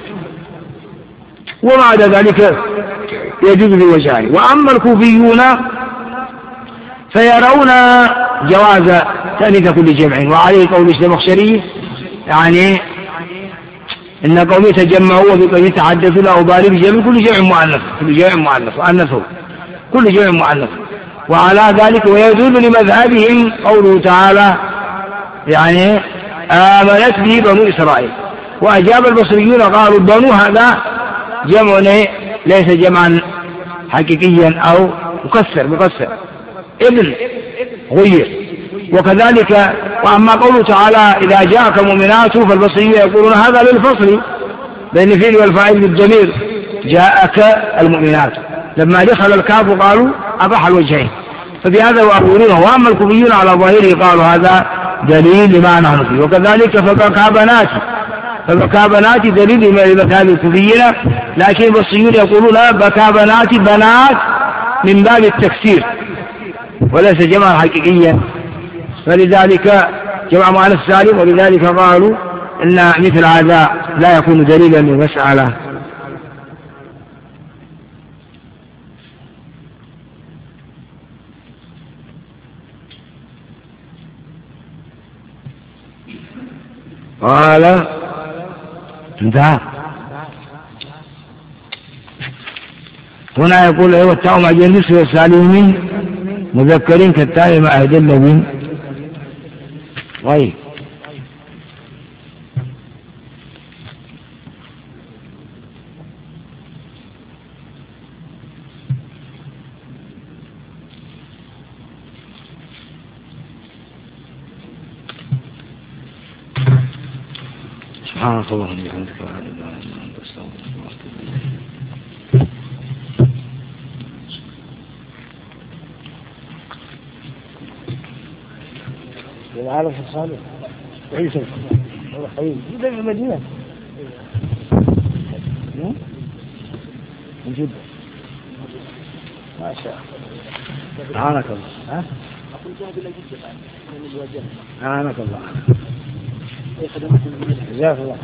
S1: وبعد ذلك يجوز بوجهان. وأما الكوفيون فيرون جواز تأنيث كل جمع، وعليه قول الزمخشري يعني إن قوم يتجمعوا وبقوم يتحدثوا لا أبالي بجمع كل جمع مؤنث، كل جمع مؤنث وأنثه كل جمع مؤنث. وعلى ذلك ويدل لمذهبهم قوله تعالى يعني آمنت به بنو إسرائيل. وأجاب البصريون قالوا بنو هذا جمع ليس جمعا حقيقيا أو مكسر مكسر ابن غير. وكذلك وأما قوله تعالى إذا جاءك مؤمنات فالبصريون يقولون هذا للفصل بين الفعل والفاعل بالضمير، جاءك المؤمنات، لما دخل الكاف قالوا أباح الوجهين، فبهذا يؤولونه. وأما الكوفيون على ظاهره قالوا هذا دليل لما نحن فيه. وكذلك فبكى بناتي، فبكى بناتي دليل لمذهب الكوفيين، لكن البصريون يقولون بكى بناتي بنات من باب التكسير وليس جمعا حقيقيا، فلذلك جمع مؤنث سالم، ولذلك قالوا إن مثل هذا لا يكون دليلا للمسألة. قال انتهى. هنا يقول ايوه التاء مع جنس والسالم من مذكرين كالتاء مع أدل من. طيب سبحانك اللهم وبحمدك لا اله الا انت استغفرك واتوب اليك. العالم الصالح عيسى الله خير جدا في المدينة من جدا ما شاء الله. سبحانك الله. ها أقول جاهد إلى جدة من الواجهة. سبحانك الله. أي خدمات من جزاك الله.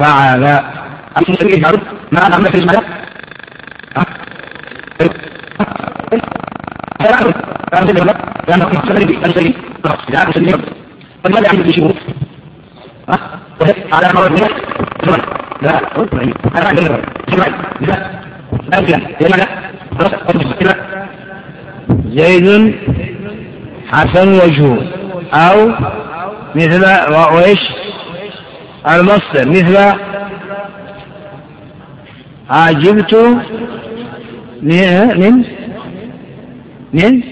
S1: فعل. ما أنا في الملك زيد حسن وجهه، أو مثل وإيش المصدر مثل عجبت من من من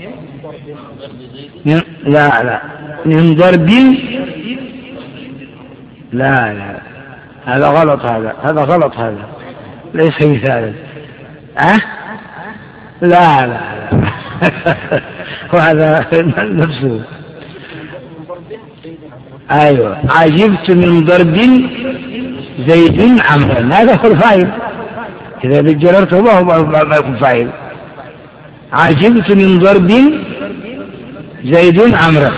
S1: من لا لا من ضرب، لا لا هذا غلط، هذا هذا غلط، هذا ليس مثالا. أه لا لا لا وهذا نفسه. أيوة عجبت من ضرب زيد عمرا، هذا هو الفاعل، إذا جررته ما يكون فاعل. عجبت من ضرب زيد عمرا.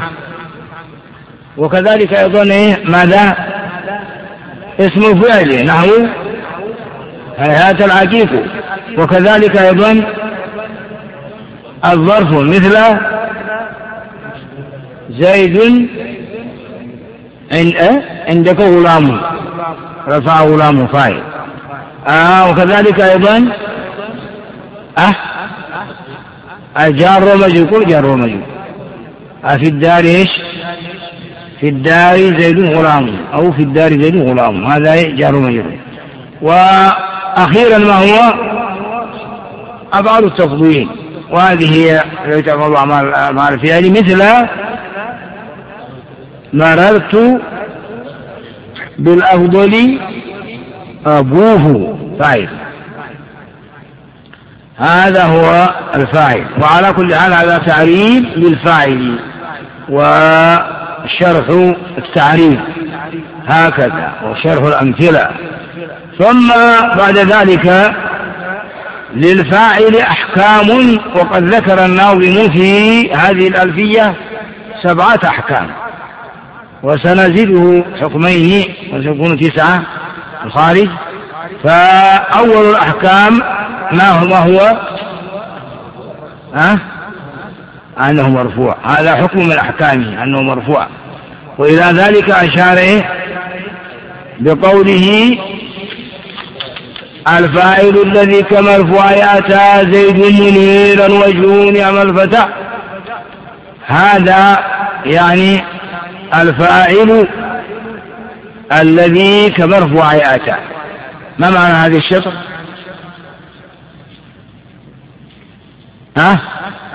S1: وكذلك أيضا إيه ماذا اسم فعل نحو هيهات العكيف. وكذلك أيضا الظرف مثل زيد عندك غلام، رفع غلام فاعل. آه وكذلك أيضا أه الجار ومجرور، كل جار ومجرور. آه في الدار إيش في الدار زيد غلام، أو في الدار زيد غلام، هذا جار ومجرور. وأخيرا ما هو أفعال التفضيل، وهذه هي التي تعمل أعمال الفعل، مثل مررت بالأفضل أبوه فاعل، هذا هو الفاعل. وعلى كل حال هذا تعريف للفاعل وشرح التعريف هكذا، وشرح الأمثلة. ثم بعد ذلك للفاعل أحكام، وقد ذكر الناظم في هذه الألفية سبعة أحكام، وسنزيده حكمين وسيكون تسعة الخارج. فأول الأحكام ما هو, ما هو؟ أه؟ أنه مرفوع، هذا حكم من أحكامه أنه مرفوع. وإلى ذلك أشار بقوله الفاعل الذي كمرفوع أتى زيد منيرا وجهه نعم الفتى، هذا يعني الفاعل الذي كمرفوع أتى. ما معنى هذه الشطر؟ ها؟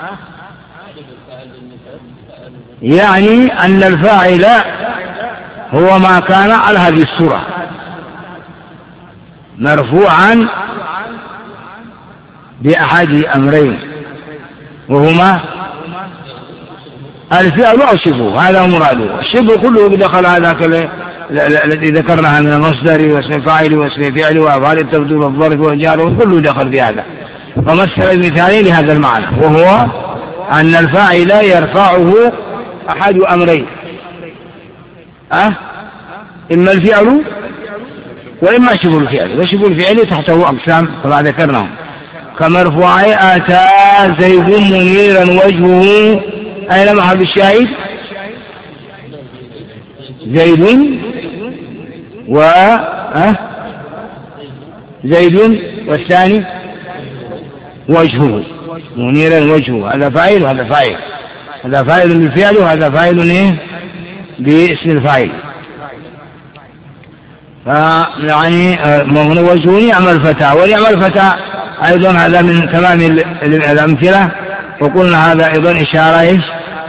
S1: يعني أن الفاعل هو ما كان على هذه الصورة مرفوعا بأحد أمرين، وهما الفعل أو الشبه، هذا هو مراده. الشبه كله بدخل هذاك الذي ذكرناها من المصدر واسم الفاعل واسم الفعل وأفعال التفضيل والظرف والجار، كله دخل في هذا. ومثل المثالين لهذا المعنى، وهو أن الفاعل يرفعه أحد أمرين، أه؟ إما الفعل وإما شبه الفعل. وشبه الفعل تحته أقسام كما ذكرناهم، كمرفوع أتى زيد منيرا وجهه، أين محل الشاهد؟ زيد و أه؟ زيد والثاني وجهه منيرا وجهه، هذا فاعل وهذا فاعل، هذا فاعل بالفعل وهذا فاعل إيه باسم الفاعل. فيعني من وجهه نعم الفتى، ونعم الفتى أيضا هذا من تمام الأمثلة. وقلنا هذا أيضا إشارة إيش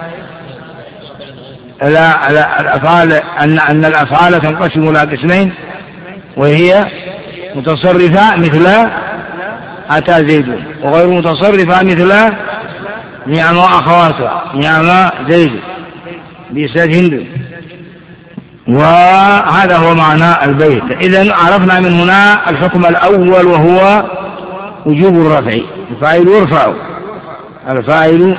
S1: لا الأفعال، أن أن الأفعال تنقسم إلى قسمين، وهي متصرفة مثل أتى زيد، وغير متصرفة مثل نعم أخواتها، نعم زيد بإسناد هند. وهذا هو معنى البيت. إذن عرفنا من هنا الحكم الأول، وهو وجوب الرفع. الفاعل يرفع، الفاعل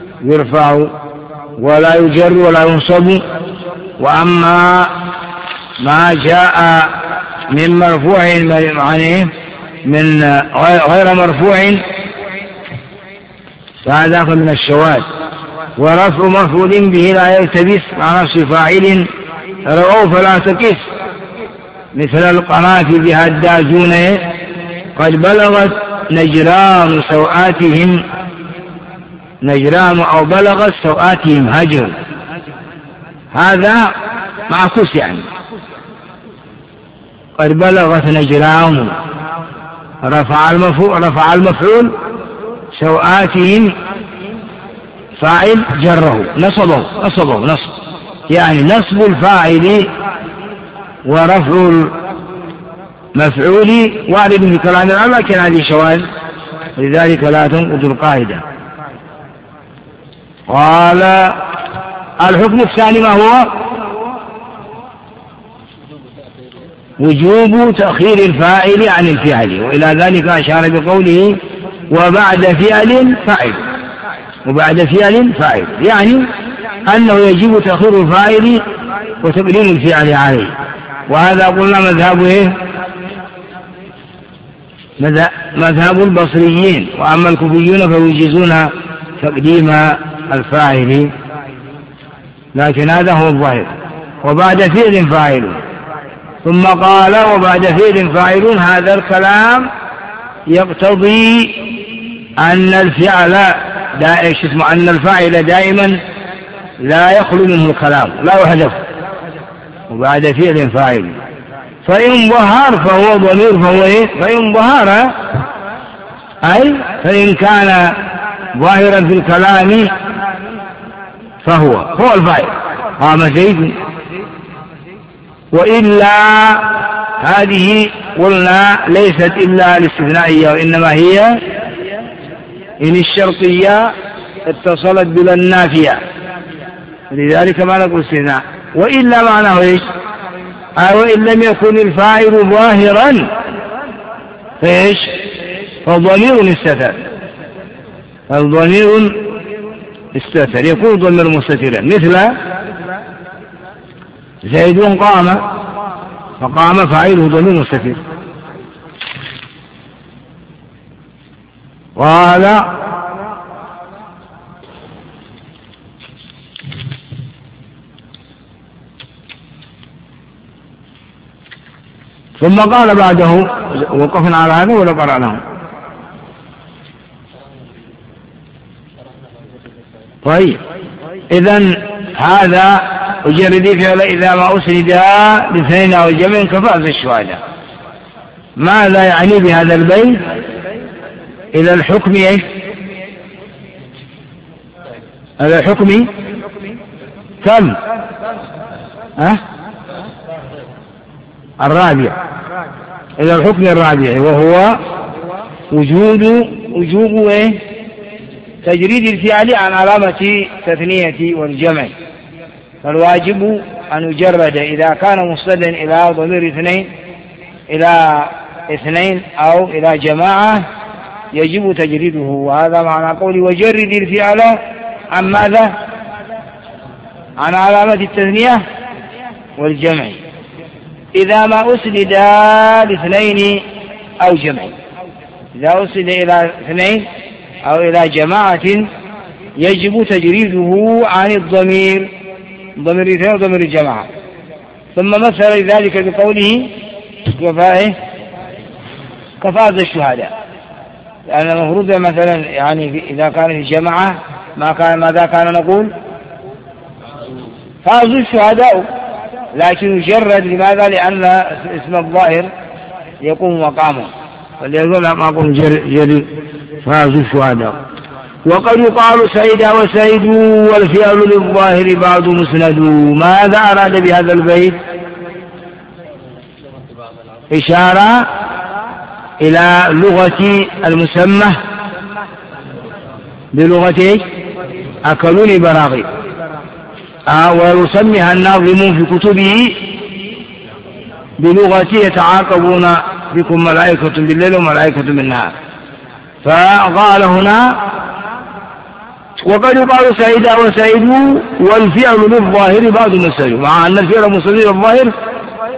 S1: يرفع ولا يجر ولا ينصب. وأما ما جاء من مرفوع يعني من غير مرفوع فهذا من الشواذ. ورفع مفعول به لا يلتبس مع نفس فاعل رأوا فلا تكس، مثل القنافذ هداجون قد بلغت نجران سوآتهم، نجران أو بلغت سوآتهم هجر، هذا معكوس يعني قد بلغت نجران رفع المفعول رفع المفعول سوآتهم فاعل جره نصبه نصبه نصب يعني نصب الفاعل ورفع المفعول وارد في كلام العلماء، لكن هذه شواذ لذلك لا تنقض القاعدة. قال الحكم الثاني ما هو؟ وجوب تأخير الفاعل عن الفعل، وإلى ذلك أشار بقوله وبعد فعل فاعل، وبعد فعل فاعل يعني أنه يجب تأخير الفاعل وتقديم الفعل عليه. وهذا قلنا مذهبه مذهب البصريين، وأما الكوفيون فيجيزون تقديم الفاعل، لكن هذا هو الظاهر. وبعد فعل فاعل، ثم قال وبعد فعل فاعل، هذا الكلام يقتضي أن الفعل دائما أن الفاعل دائما لا يخلو منه الكلام لا يحذف. وبعد فعل فاعل فإن ظهر فهو ضمير فهو إيه؟ فإن ظهر أي فإن كان ظاهرا في الكلام فهو هو الفاعل قام زيد. وإلا هذه قلنا ليست إلا الاستثنائية، وإنما هي إن الشرطية اتصلت بلا النافية، لذلك ما نقول استثناء. وإلا معناه إيش؟ أو إن لم يكن الفاعل ظاهرا فإيش؟ فالضمير استتر، الضمير استتر يكون ضمير مستترا، مثل زيد قام فقام فاعله ضمير مستتر. قال ثم قال بعده وقفنا على هذا ولا قرأناه؟ طيب إذن هذا أجردي فعل إذا ما أسند لاثنين أو جمع كفاز الشهادة. ماذا يعني بهذا البيت؟ إلى الحكم إيه؟ إلى الحكم كم؟ أه؟ الرابع، إلى الحكم الرابع، وهو وجود وجوب إيه؟ تجريد الفعل عن علامة التثنية والجمع. فالواجب أن يجرد إذا كان مستدا إلى ضمير اثنين إلى اثنين أو إلى جماعة يجب تجريده. وهذا معنى قولي وجرد الفعل عن ماذا؟ عن علامة التثنية والجمع إذا ما أسند لاثنين أو جمع. إذا أسند إلى اثنين أو إلى جماعة يجب تجريده عن الضمير، ضمير اثنين وضمير الجماعة. ثم مثل ذلك بقوله كفائه كفاز الشهداء، لأن المفروض مثلا يعني إذا كان في جماعة ما كان ماذا كان نقول؟ فازوا الشهداء، لكن يجرد لماذا؟ لأن اسم الظاهر يقوم مقامه، فليقول ما أقول جري فازوا الشهداء. وقد يقال سيد وسيد والفعل للظاهر بعد مسند. ماذا أراد بهذا البيت؟ إشارة إلى لغة المسمى بلغة أكلوني براغي، آه ويسميها الناظمون في كتبه بلغة يتعاقبون بكم ملائكة بالليل وملائكة بالنهار. فقال هنا وقد يقال سعيد وسعيد والفعل للظاهر بعد مسند، مع أن الفعل مسند للظاهر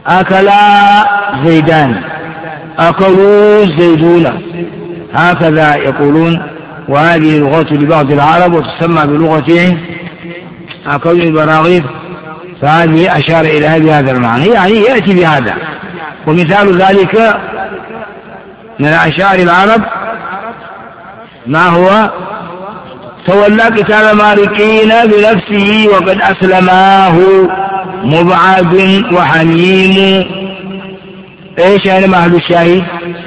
S1: أكلا زيدان، أكلوا زيدون، هكذا يقولون. وهذه لغة لبعض العرب وتسمى بلغة أكل البراغيث، فهذه أشار إلى هذا المعنى، يعني يأتي بهذا. ومثال ذلك من أشعار العرب ما هو تولى قتال ماركين بنفسه وقد أسلماه مبعد وحميم. إيش يعني محل الشاهد؟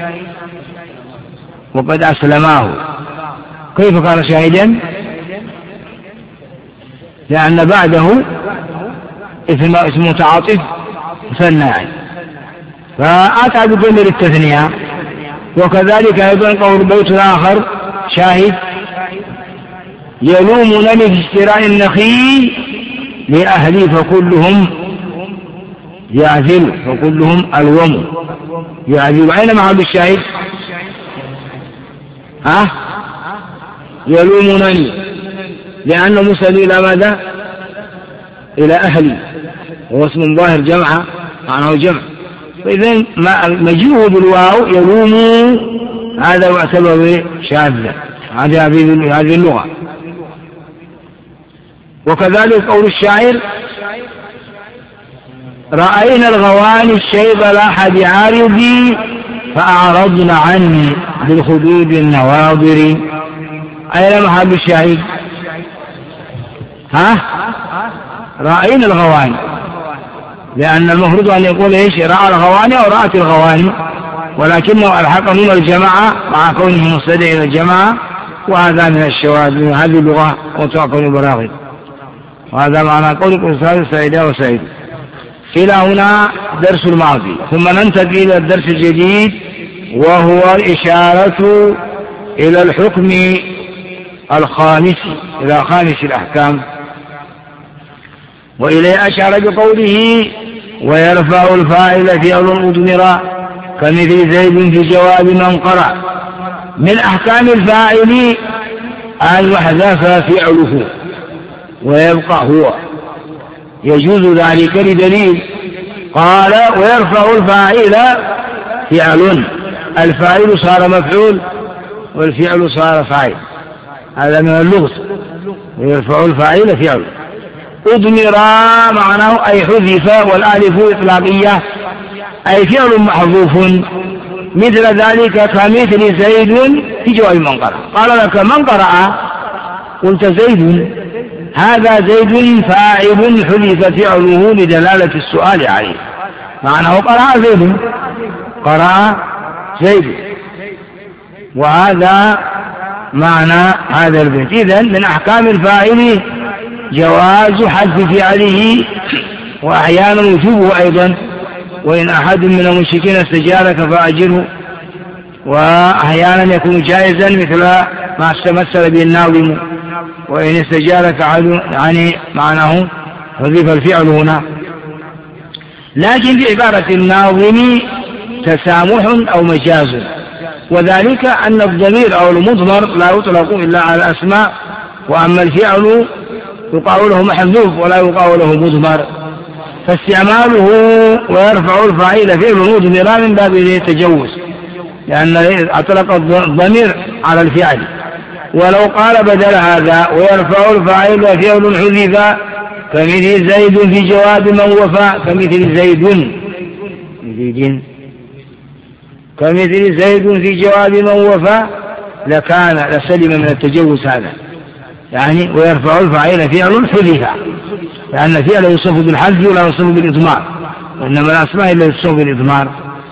S1: وقد أسلماه، كيف كان شاهدا؟ لأن بعده اسم متعاطف مثنى، فأتى بضمير التثنية. وكذلك أيضا قول بيت آخر شاهد يلومونني في اشتراء النخيل لأهلي فكلهم يعذل، فكلهم الوم يعذل. أين محل الشاهد؟ ها؟ يلومونني لأن مسند إلى ماذا؟ إلى أهلي، هو اسم ظاهر جمع معناه جمع، فإذن مجيئه بالواو يلوم هذا يعتبر شاذا، هذه هذه اللغة. وكذلك قول الشاعر رأينا الغواني الشيب لاح بعارضي فأعرضنا عني بالخدود النواظر. أين محل الشاهد؟ ها؟ رأينا الغواني، لأن المفروض أن يقول إيش؟ رأى الغواني أو رأت الغواني، ولكنه ألحق من الجماعة مع كونه مستدعي إلى الجماعة، وهذا من الشواذ من هذه اللغة وتعقل البراغيث. وهذا معنى قول الأستاذ سعيدة وسعيد. إلى هنا درس الماضي، ثم ننتقل إلى الدرس الجديد وهو الإشارة إلى الحكم الخامس، إلى خامس الأحكام. وإليه أشار بقوله ويرفع الفاعل فعل مضمرا كمثل زيد في جواب من قرأ. من أحكام الفاعل أن يحذف فعله ويبقى هو، يجوز ذلك لدليل قال ويرفع الفاعل فعل، الفاعل صار مفعول والفعل صار فاعل، هذا من اللغة. ويرفع الفاعل فعل أضمر معناه أي حذف، والآلف إطلاقية أي فعل محذوف. مثل ذلك كمثل زيد في جواب من قرأ، قال لك من قرأ قلت زيد، هذا زيد فاعل حذف فعله لدلالة السؤال عليه، معناه قرأ زيد، قرأ زيد، وهذا معنى هذا البيت. إذن من أحكام الفاعل جواز حذف فعله، وأحيانا وجوبه أيضا، وإن أحد من المشركين استجارك فأجره، وأحيانا يكون جائزا مثل ما استمثل به الناظم وإن استجارك يعني معناه حذف الفعل هنا. لكن في عبارة الناظم تسامح أو مجاز، وذلك أن الضمير أو المضمر لا يطلق إلا على الأسماء، وأما الفعل يقال له محذوف ولا يقال له مضمر، فاستعماله ويرفع الفاعل فعل مضمر من باب التجوز، لأن أطلق الضمير على الفعل. ولو قال بدل هذا ويرفع الفاعل فعل حذف كمثل زيد في جواب من وفى، كمثل زيد كمثل زيد في جواب من وفى لكان لسلم من التجوز هذا، يعني ويرفع الفاعل فعل حذف، لأن فعل يوصف بالحذف ولا يوصف بالإضمار، وإنما الأسماء إلا يوصف بالإضمار.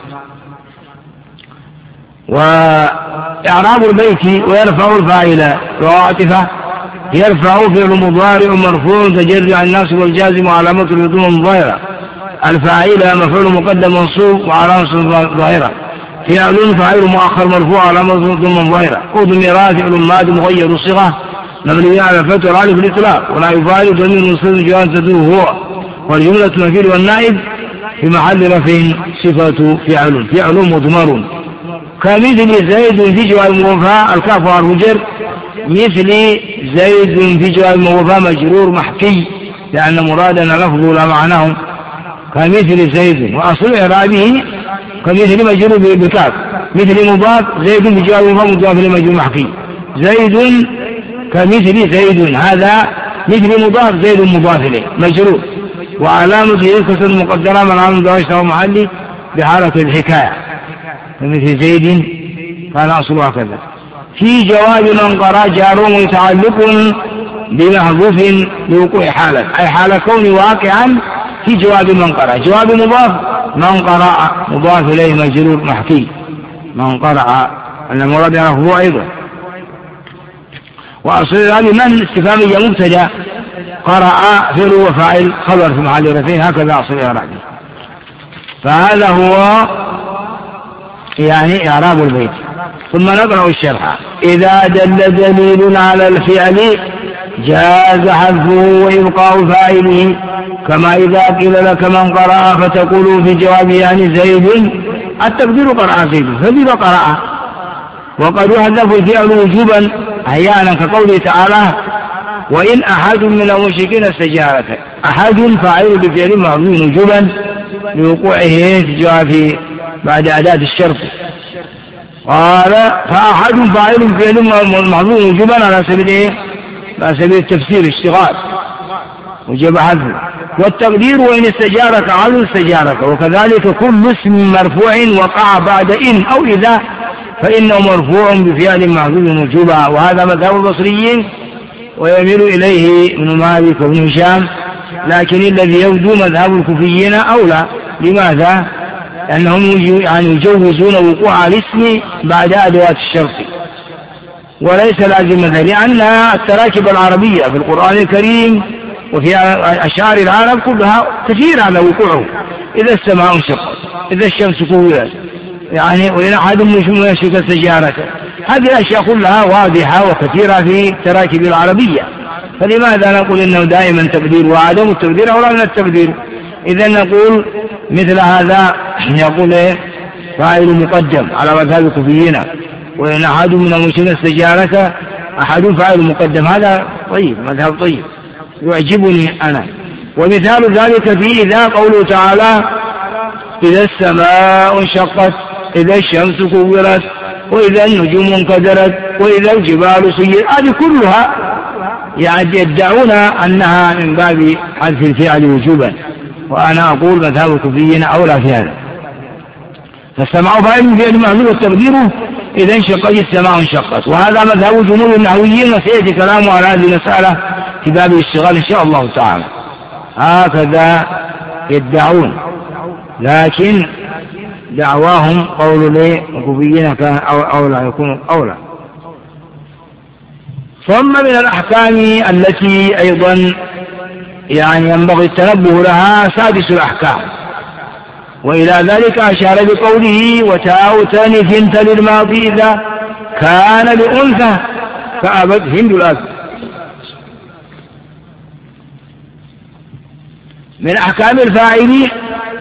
S1: وإعراب البيت ويرفع الفاعل وعاطفة، يرفع فعل مضارع مرفوع تجري عن الناس والجازم وعلامة الوضوء ظاهرة، الفاعل مفعول مقدم منصوب وعلامة ظاهرة، فعل فاعل مؤخر مرفوع علامة الوضوء ظاهرة، أضمر فعل ماضي مغير الصيغة مبني على الفتح والالف الإطلاق ولا يفعل ضمير مستتر جواز تدور هو، والجملة المفعول والنائب في محل رفع صفة فعل، فعل مضمر. كمثل زيد في جواب موفى الكاف حرف جر، مثل زيد في جواب موفى مجرور محكي، لأن مرادنا لفظه لا معناه، كمثل زيد، وأصل إعرابه كمثل مجرور بكاف، مثل مضاف زيد بجواب مضاف مضاف لمجرور محكي، زيد كمثل زيد، هذا مثل مضاف زيد مضاف إليه مجرور، وعلامة الكسر المقدرة من عامل ضواشته محلي بحالة الحكاية، كمثل زيد كان أصلها كذا. في جواب من قرأ جار متعلق بمحذوف لوقوع حالة، أي حال كون واقعا في جواب من قرأ. جواب مضاف من قرأ مضاف إليه مجرور محكي، من قرأ أن المراد يعرفه أيضا. وأصل هذه من استفهامية مبتدأ، قرأ فعل وفاعل خبر في محل رفع، هكذا أصل إعرابه. فهذا هو يعني إعراب البيت. ثم نقرأ الشرح. إذا دل دليل على الفعل جاز حذفه وإبقاء فاعله، كما إذا قيل لك من قرأ فتقول في جوابه يعني زيد، التقدير قرأ زيد فبما قرأ. وقد يحذف الفعل وجوبا أحيانا كقوله تعالى وإن أحد من المشركين استجارك، أحد فاعل بفعل محذوف وجوبا لوقوعه في جواب بعد أداة الشرط. قال فأحد فاعل بفعل محذوف وجوبا على سبيل إيه؟ على سبيل التفسير اشتغال وجب حذفه. والتقدير وإن استجارك عدل استجارك، وكذلك كل اسم مرفوع وقع بعد إن أو إذا فإنه مرفوع بفعل محذوف وجوبا. وهذا مذهب البصريين ويميل إليه ابن مالك وابن هشام، لكن الذي يبدو مذهب الكوفيين أولى. لماذا؟ لأنهم يعني يجوزون وقوع الاسم بعد أدوات الشرط، وليس لازم ذلك، لأن التراكب العربية في القرآن الكريم وفي أشعار العرب كلها كثير على وقوعه. إذا السماء انشقت، إذا الشمس كورت، يعني وإن أحد منكم يشرك استجارك، هذه الأشياء كلها واضحة وكثيرة في التراكب العربية. فلماذا نقول إنه دائما تقدير، وعدم التقدير أولى من التقدير؟ إذا نقول مثل هذا يقول فاعل مقدم على مذهب الكوفيين، وإن أحد من المشركين استجارك أحد فاعل مقدم، هذا طيب، مذهب طيب يعجبني أنا. ومثال ذلك في إذا قوله تعالى إذا السماء انشقت، إذا الشمس كورت، وإذا النجوم انكدرت، وإذا الجبال سيرت، هذه كلها يعني يدعون أنها من باب حذف الفعل وجوبا، وأنا أقول مذهب الكوفيين أولى في هذا. فالسماء فاعل فعل محذوف والتقدير إذا انشقت السماء انشقت، وهذا مذهب جمهور النحويين، وسيأتي كلامه على هذه المسألة في باب الاشتغال إن شاء الله تعالى. هكذا يدعون، لكن دعواهم قول لي الكوفيين كان أولى يكون أولى. ثم من الأحكام التي أيضا يعني ينبغي التنبه لها سادس الأحكام، وإلى ذلك أشار بقوله وتاء تانيث تلي الماضي إذا كان لأنثى فأبت هند الأب. من أحكام الفاعل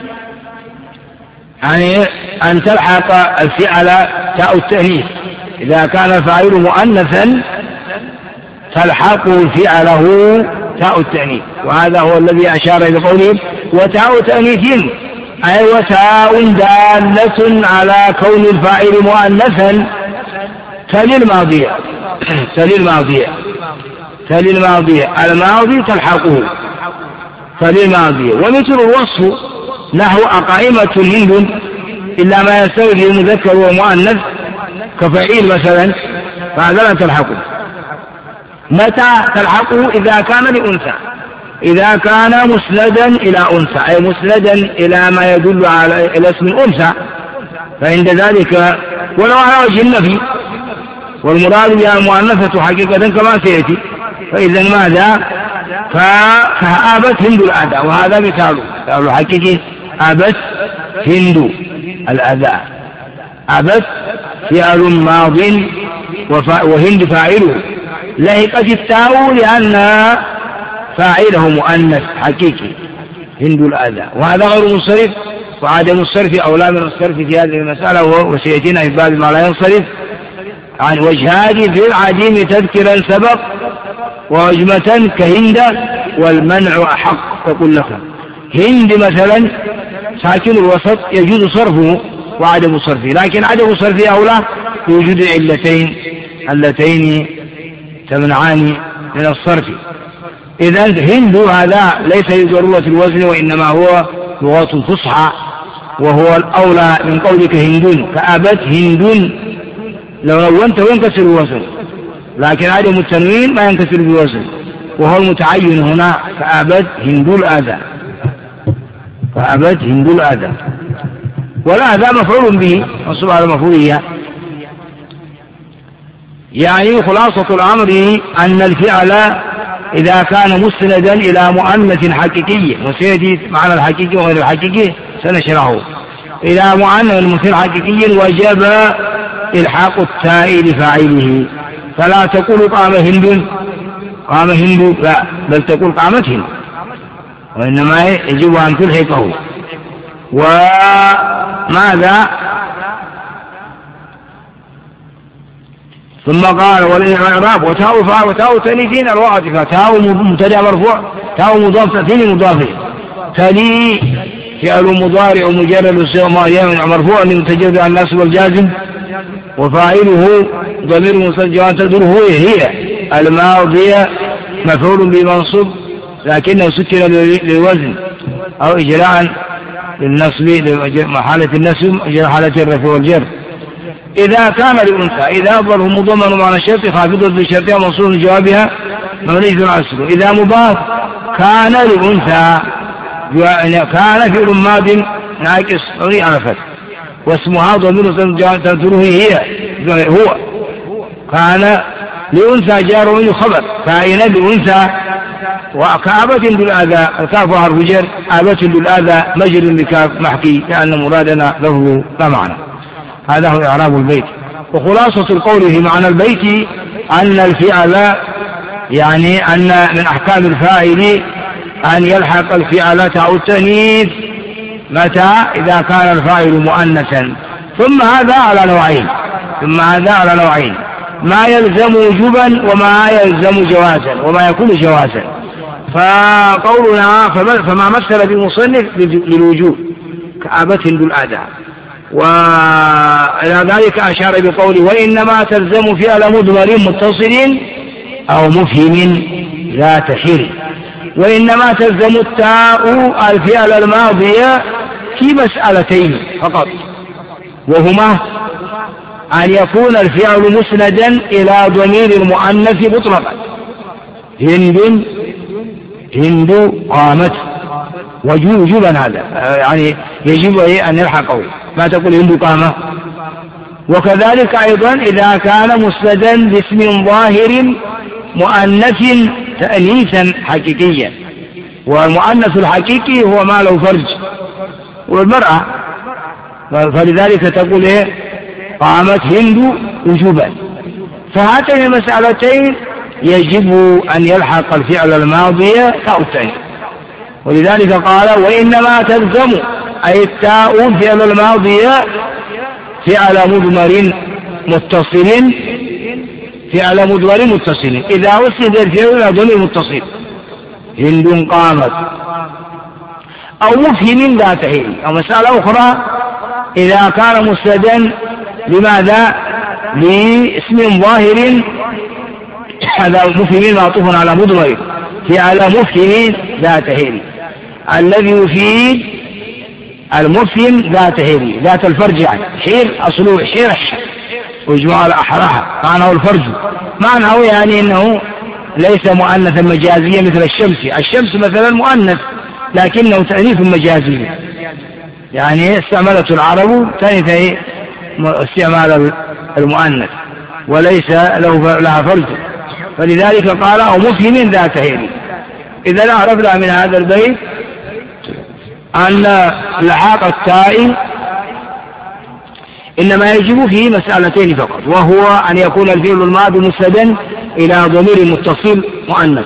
S1: يعني أن تلحق الفعل تاء التأنيث، إذا كان الفاعل مؤنثا تلحق فعله تاء التأنيث، وهذا هو الذي أشار إلى قوله وتاء تأنيث، أي وتاء دالة على كون الفاعل مؤنثا تلي الماضية تلي الماضية تلي الماضية الماضي تلحقه تلي الماضية. ومثل الوصف نحو أقائمة هند إلا ما يستوي فيه المذكر ومؤنث كفعيل مثلا، فهذا لا تلحقه. متى تلحقه؟ إذا كان لأنثى، إذا كان مسندا إلى أنثى، أي مسندا إلى ما يدل على إلى اسم الأنثى، فعند ذلك ولو على وجه النفي، والمراد بها المؤنثة حقيقة كما سيأتي. فإذا ماذا؟ فأبت هند الأذى، وهذا مثال مثال حقيقي أبت هند الأذى. أبت فعل ماض وهند فاعله، لحقت التاء لأن فاعله مؤنث حقيقي هند الأذى، وهذا غير منصرف، وعدم الصرف أولى من الصرف في هذه المسألة، وسيأتينا في باب ما لا ينصرف عن وجهان في العديم تذكرا سبق، ووجمة كهند والمنع أحق تقول لكم. هند مثلا ساكن الوسط يجوز صرفه وعدم صرفه، لكن عدم صرفه أولى بوجود العلتين اللتين تمنعان من الصرف. إذا هند هذا ليس لضرورة الوزن، وإنما هو لغة فصحى، وهو الأولى من قولك هندون. كأبت هندون لو لونته ينكسر الوزن، لكن عدم التنوين ما ينكسر بالوزن، وهو المتعين هنا. كأبت هندو الآذى، كأبت هندو الآذى، والآذى مفعول به منصوب على مفعولية. يعني خلاصة الأمر أن الفعل إذا كان مستندا إلى مؤنث حقيقي، وسيأتي معنى الحقيقي وغير الحقيقي سنشرحه، إلى مؤنث حقيقي وجب إلحاق التاء لفاعله. فلا تقول قام هند قام هند، لا، بل تقول قامت هند، وإنما يجب أن تلحقه. وماذا؟ ثم قال والإعراب وتاء فاعل وتاء تانيث الواقع، فتاء مبتدأ مرفوع، تاء مضاف تأثير مضاف، تلي فعل مضارع مجرد الصيغة مرفوع لمتجرد عن النصب والجازم، وفاعله ضمير مستتر تدره هي الماضية مفعول بمنصوب لكنه سكن للوزن أو إجراء للنصب محالة النصب إجراء حالة الرفع والجر. إذا كان للأنثى إذا أفضله مضمن معنى الشرط خافضة بشرطها منصوب لجوابها مبني على السكون. إذا مضاف كان للأنثى كان في ماض ناقص مبني على الفتح، واسمها ضمير تدره هي هو. كان لأنثى جار ومنه خبر، كائنا لأنثى. وكأبة بالآذى الكاف حرف جر، آبة بالآذى مجر بكاف محكي، لأن مرادنا له لا معنى. هذا هو إعراب البيت. وخلاصة القول في معنى البيت أن الفعل يعني أن من أحكام الفاعل أن يلحق الفعل تاء التأنيث متى؟ إذا كان الفاعل مؤنثا. ثم هذا على نوعين ثم هذا على نوعين ما يلزم وجوبا وما يلزم جوازا وما يكون جوازا. فقولنا فما مثل بالمصنف للوجوب كآبة بالآداء، وإلى ذلك أشار بقوله وإنما تلزم فعل مضمر متصل أو مفهم ذات حر. وإنما تلزم التاء الفعل الماضي في مسألتين فقط، وهما أن يكون الفعل مسندا إلى ضمير المؤنث مطلقا، هند هند قامت، وجوبا هذا يعني يجب أن يلحقه، ما تقول هند قامة. وكذلك أيضا إذا كان مسندا لاسم ظاهر مؤنث تأنيثا حقيقيا، والمؤنث الحقيقي هو ما له فرج والمرأة، فلذلك تقول إيه قامت هند وجوبا. فهاتين المسألتين يجب أن يلحق الفعل الماضي تاء التأنيث، ولذلك قال وإنما تلزم أي التاء فعل الماضي فعل مضمر متصل فعل مضمر متصل إذا وصل الفعل إلى ضمير متصل، هند قامت، أو مفهم ذاته. أو مسألة أخرى إذا كان مسندا لماذا؟ لاسم ظاهر، هذا مفهم معطوف على مضمر فعل مفهم ذاته، الذي يفيد المفهم ذاته ذات الفرج، يعني حير أصله حير ويجمع على أحراها معناه الفرج، معناه يعني أنه ليس مؤنثا مجازيا مثل الشمس. الشمس مثلا مؤنث لكنه تأنيث مجازي، يعني استعملت العرب تأنيث استعمال المؤنث وليس له لها فرج، فلذلك قال أو مفهم ذاته. إذا عرفنا من هذا البيت أن لحاق التاء إنما يجب في مسألتين فقط، وهو أن يكون الفعل الماضي مسندا إلى ضمير متصل مؤنث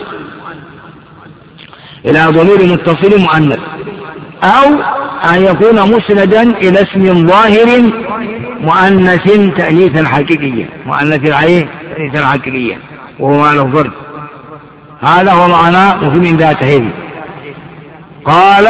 S1: إلى ضمير متصل مؤنث أو أن يكون مسندا إلى اسم ظاهر مؤنث تأنيثا حقيقيا مؤنث العين تأنيثا حقيقيا وهو ما له فرد. هذا هو معنى مفهم ذاته. قال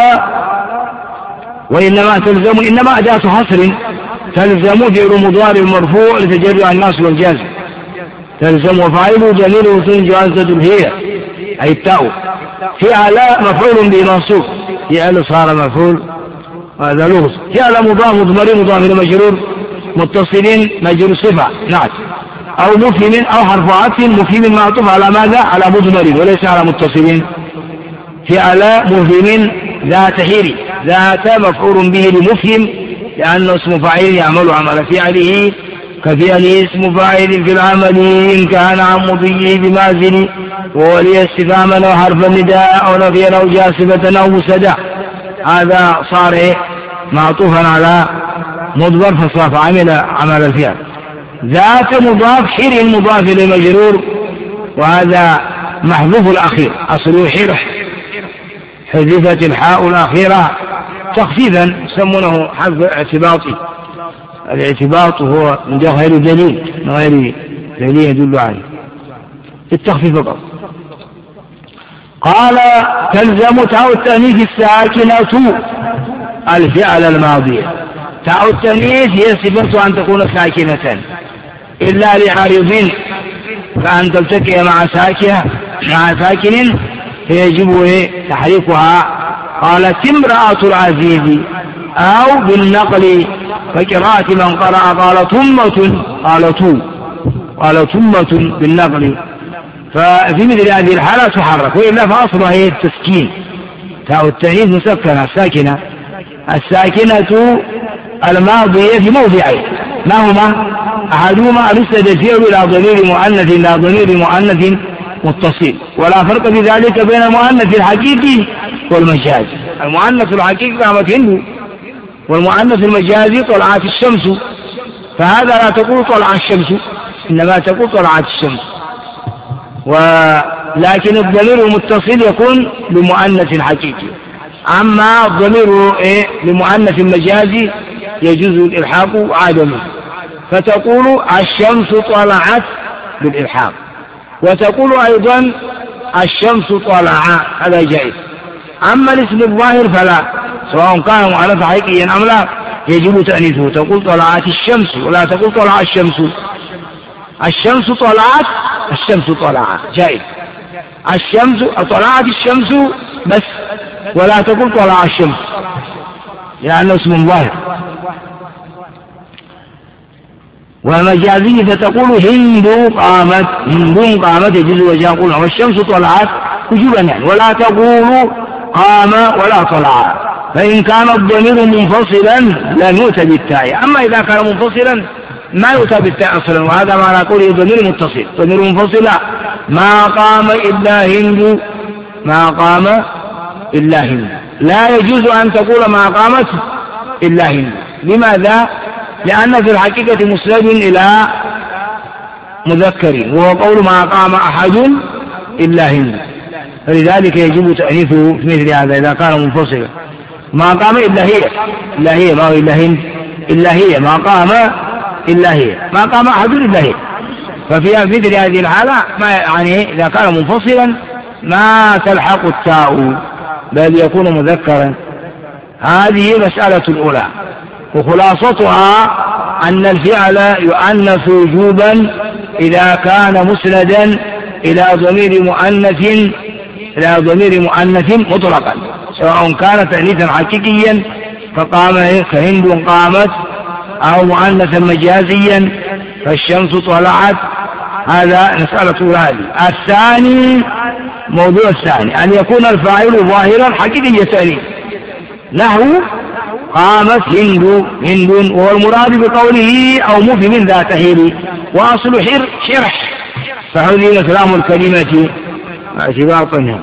S1: وإنما تلزم إنما أداة حصر تلزم فعل مضارع مرفوع لتجرع الناس والجازم تلزم وفاعله ضمير وصول جوازة هي أي التاء فعل مفعول به منصوب فعل صار مفعول هذا لغز فعل مضاف ضمير مضاف مجرور متصلين مجرور صفة نعت أو مفهم أو حرف عطف مفهم معطوف على ماذا على مضمر وليس على متصلين فعل مفهم ذات حير ذات مفعول به لمفهم لأنه اسم فاعل يعمل عمل فعله كفعله اسم فاعل في العمل إن كان عن مضيه بمازن وولي استفهاما أو حرف النداء أو نفيا أو جاسبة أو مسدا هذا صار معطوفا على مضمر فصار عمل عمل الفعل ذات مضاف حر مضاف لمجرور وهذا محذوف الأخير أصله حرح حذفت الحاء الأخيرة تخفيفا يسمونه حذف اعتباطي الاعتباط هو من غير دليل من غير دليل يدل عليه التخفيف فقط قال تلزم تاء التأنيث الساكنة الفعل الماضي تاء التأنيث هي صفة أن تكون ساكنة إلا لعارض فأن تلتقي مع ساكنة مع ساكن فيجب تحريكها قالت امرأة العزيز أو بالنقل فقراءة من قرأ قال ثمة قال تو قال ثمة بالنقل ففي مثل هذه الحالة تحرك وإلا فأصلها هي التسكين تاء التأنيث مسكنة ساكنة الساكنة الماضية في موضعين ما هما أحدهما أرسل الفعل إلى ضمير مؤنث إلى ضمير مؤنث متصل ولا فرق في ذلك بين المؤنث الحقيقي والمجازي المؤنث الحقيقي قامت هند والمؤنث المجازي طلعت الشمس فهذا لا تقول طلع الشمس إنما تقول طلعت الشمس ولكن الضمير المتصل يكون لمؤنث حقيقي أما الضمير إيه لمؤنث مجازي يجوز الإلحاق عدمه فتقول الشمس طلعت بالإلحاق وتقول أيضا الشمس طلع هذا جائز أما الاسم الظاهر فلا سواء كان مؤنث حقيقيا أم لا يجب تأنيثه تقول طلعت الشمس ولا تقول طلع الشمس الشمس طلعت الشمس طلعت جائز الشمس طلعت الشمس بس ولا تقول طلع الشمس لأنه اسم ظاهر ومجازي فتقول هند قامت هند قامت يجوز وجه يقول والشمس طلعت وجوبا يعني ولا تقول قام ولا طلع فإن كان الضمير منفصلا لم يؤتى بالتاء أما إذا كان منفصلا ما يؤتى بالتاء أصلا وهذا ما نقول ضمير متصل ضمير منفصل ما قام إلا هند ما قام إلا هند لا يجوز أن تقول ما قامت إلا هند لماذا؟ لأن في الحقيقة مسند إلى مذكر وهو قول ما قام أحد إلا هند فلذلك يجب تأنيثه في مثل هذا إذا كان منفصلا ما قام إلا هي إلا هي ما هو إلا هند إلا هي ما قام إلا هي ما قام أحد إلا هي ففي مثل هذه الحالة ما يعني إذا كان منفصلا ما تلحق التاء بل يكون مذكرا هذه مسألة الأولى وخلاصتها أن الفعل يؤنث وجوبا إذا كان مسندا إلى ضمير مؤنث إلى ضمير مؤنث مطلقا سواء كان تأنيثا حقيقيا فقام كهند قامت أو مؤنثا مجازيا فالشمس طلعت هذا مسألة هذه الثاني موضوع الثاني أن يكون الفاعل ظاهرا حقيقي تأنيث له قامت هند هند وهو المراد بقوله أو مفهم ذات حير وأصل حر شرح فهذه كلام الكلمة اعتباطا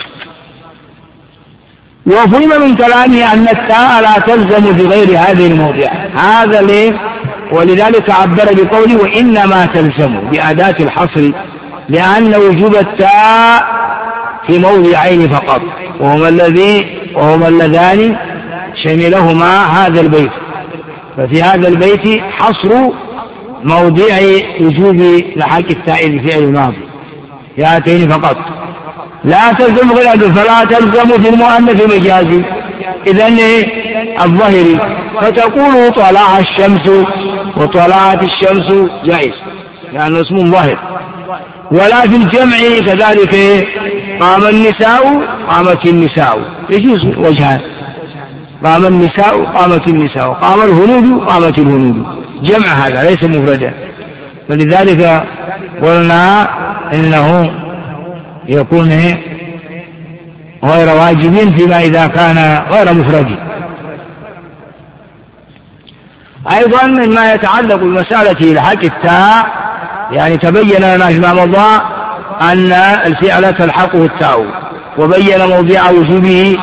S1: وفهم من كلامه أن التاء لا تلزم بغير هذه الموضع هذا ليه ولذلك عبر بقوله وإنما تلزم بأداة الحصر لأن وجوب التاء في موضعين فقط وهما الذي وهما اللذان شملهما هذا البيت ففي هذا البيت حصر موضع وجوب لحق التاء في فعل الماضي في هاتين فقط لا تلزم غير فلا تلزم في المؤنث مجازي إذن الظهري، فتقول طلع الشمس وطلعت الشمس جائز لأنه اسم ظاهر. ولا في الجمع كذلك قام النساء قامت النساء يجوز وجهان، قام النساء قامت النساء، قام الهنود قامت الهنود، جمع هذا ليس مفردا. ولذلك قلنا إنه يكون غير واجب فيما إذا كان غير مفرد. أيضا مما يتعلق بمسألة الحق التاء، يعني تبين لنا فيما مضى أن الفعل تلحقه التاء، وبين موضع وجوبه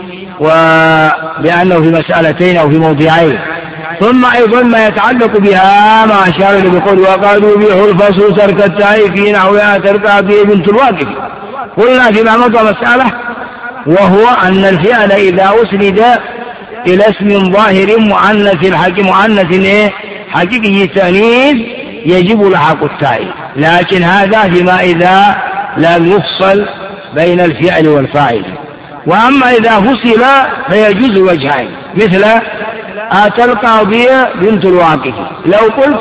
S1: وبأنه في مسألتين أو في موضعين. ثم أيضا ما يتعلق بها ما أشار إليه بقول وقالوا يبيح الفصل ترك التاء في نحوها ترك به بنت الواقف. قلنا فيما مضى مسألة، وهو أن الفعل إذا أسند إلى اسم ظاهر مؤنث الحق مؤنث إيه حقيقي تأنيث يجب لحق التاء، لكن هذا فيما إذا لم يفصل بين الفعل والفاعل. وأما إذا فصل فيجوز وجهين، مثل آتى القاضية بنت الواقف، لو قلت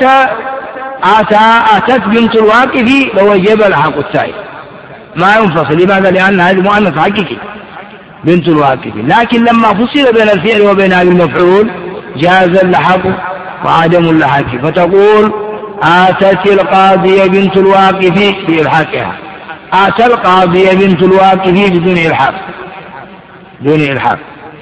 S1: آتى أتت بنت الواقف لوجب لحق التاء ما ينفصل. لماذا؟ لأن هذا مؤنث حقيقي بنت الواقف، لكن لما فصل بين الفعل وبين هذا المفعول جاز اللحق وعدم اللحق، فتقول آتت القاضية بنت الواقف بإلحاقها، آتى القاضية بنت الواقف بدون إلحاق دون إلحاق.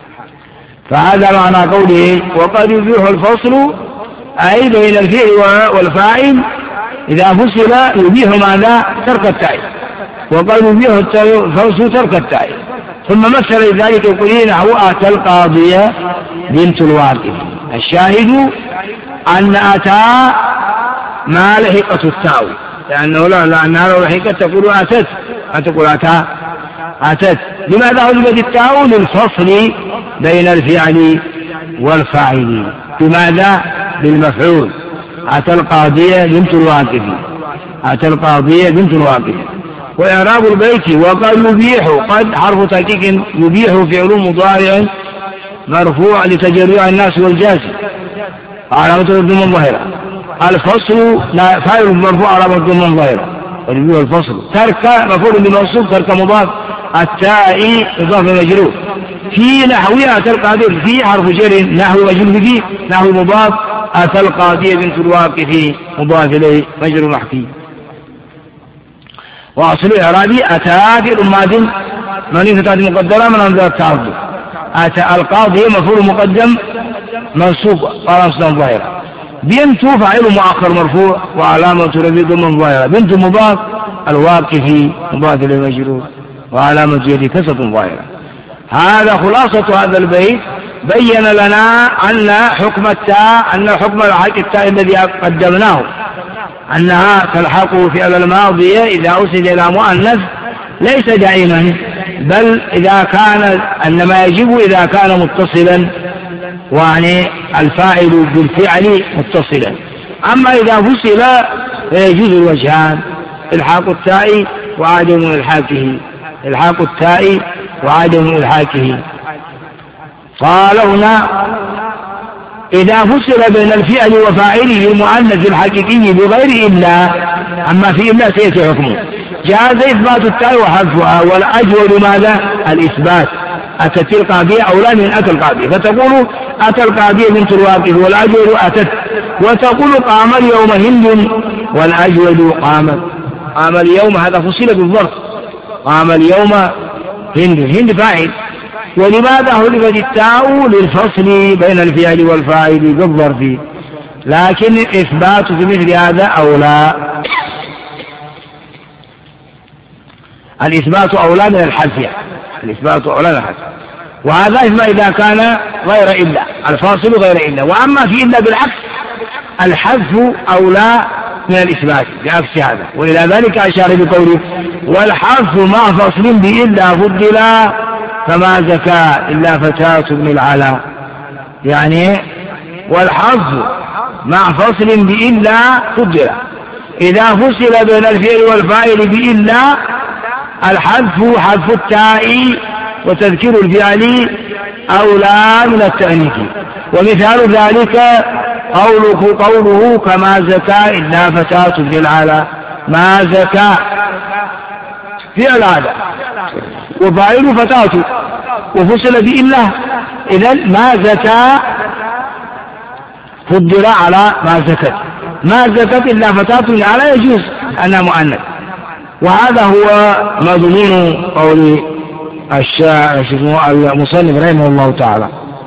S1: فهذا معنى قوله وقد يبيح الفصل أي بين الفعل والفاعل إذا فصل يبيح ماذا؟ ترك التاء، وقد يبيح الفصل ترك التاء. ثم مثل ذلك يقولين هو آتى القاضية بنت الواقف. الشاهد أن أتى ما لحقت التاء، لأنه لا لأنها لو لحقت تقول أتت أتقول أتى أتت. لماذا وجبت التاء؟ للفصل بين الفعل والفاعل. بماذا؟ بالمفعول. أتى القاضية بنت الواقف، أتى القاضية بنت الواقف. وإعراب البيت وقال يبيح، قد حرف تحقيق يبيح فعل مضارع مرفوع لتجرع الناس والجازم علامة الضم الظاهرة. الفصل فاعل مرفوع علامة الضم الظاهرة ويبيح الفصل. ترك مفعول بمنصوب ترك مضاف، التاء إضافة مجرور. في نحوها أتى القاضية في حرف جر نحو مجرور به نحو مضاف، أتى القاضية بنت الواقف مضاف إليه مجرور محكي. وأصل إعرابي أتى فعل ماض مبني فتاة مقدرة من أنزل التعرض. أتى القاضي مفعول مقدم منصوب قرصا ظاهرة. بنت فاعل مؤخر مرفوع وعلامة رفعه ضم ظاهرة. بنت مضاف الواقف مضاف إليه مجرور وعلامة جره كسرة ظاهرة. هذا خلاصة هذا البيت. بين لنا أن حكم التاء أن حكم الحق التاء الذي قدمناه أنها تلحق فعل الماضي إذا أسند إلى مؤنث ليس دائما، بل إذا كان أنما يجب إذا كان متصلا، وعني الفاعل بالفعل متصلا. أما إذا فصل فيجوز الوجهان، إلحاق التاء وعدم إلحاقه، إلحاق التاء وعدم إلحاقه. قال هنا إذا فصل بين الفعل وفاعله المؤنث الحقيقي بغير إلا، أما في إلا سيأتي حكمه، جاز إثبات التاء وحذفها، والأجود ماذا؟ الإثبات. أتت القاضية أولى من أتى القاضية، فتقول أتى القاضية بنت الواقف والأجود أتت، وتقول قام اليوم هند والأجود قامت. قام اليوم هذا فصل بالظرف، قام اليوم هند، هند فاعل. ولماذا حذفت التاء؟ للفصل بين الفعل والفاعل بالظرف، لكن إثبات في مثل هذا أولى، الإثبات أولى من الحذف، الإثبات أولى من الحذف. وهذا إثبات إذا كان غير إلا، الفاصل غير إلا. وأما في إلا بالعكس الحذف أولى من الإثبات بعكس هذا. وإلى ذلك أشار بقوله والحذف مع فصل بإلا فضلا فما زكى إلا فتاة ابن العلا، يعني والحذف مع فصل بإلا فضلا. إذا فصل بين الفعل والفاعل بإلا الحذف حذف التاء وتذكير الفعل أولى من التأنيث. ومثال ذلك قوله, قوله كما زكى إلا فتاة بالعلا. ما زكى فعل هذا وفاعل فتاة وفصل بإلا، إذن ما زكى فضل على ما زكت. ما زكت إلا فتاة بالعلا يجوز أنها مؤنث. وهذا هو مضمون قول المصنف رحمه الله تعالى.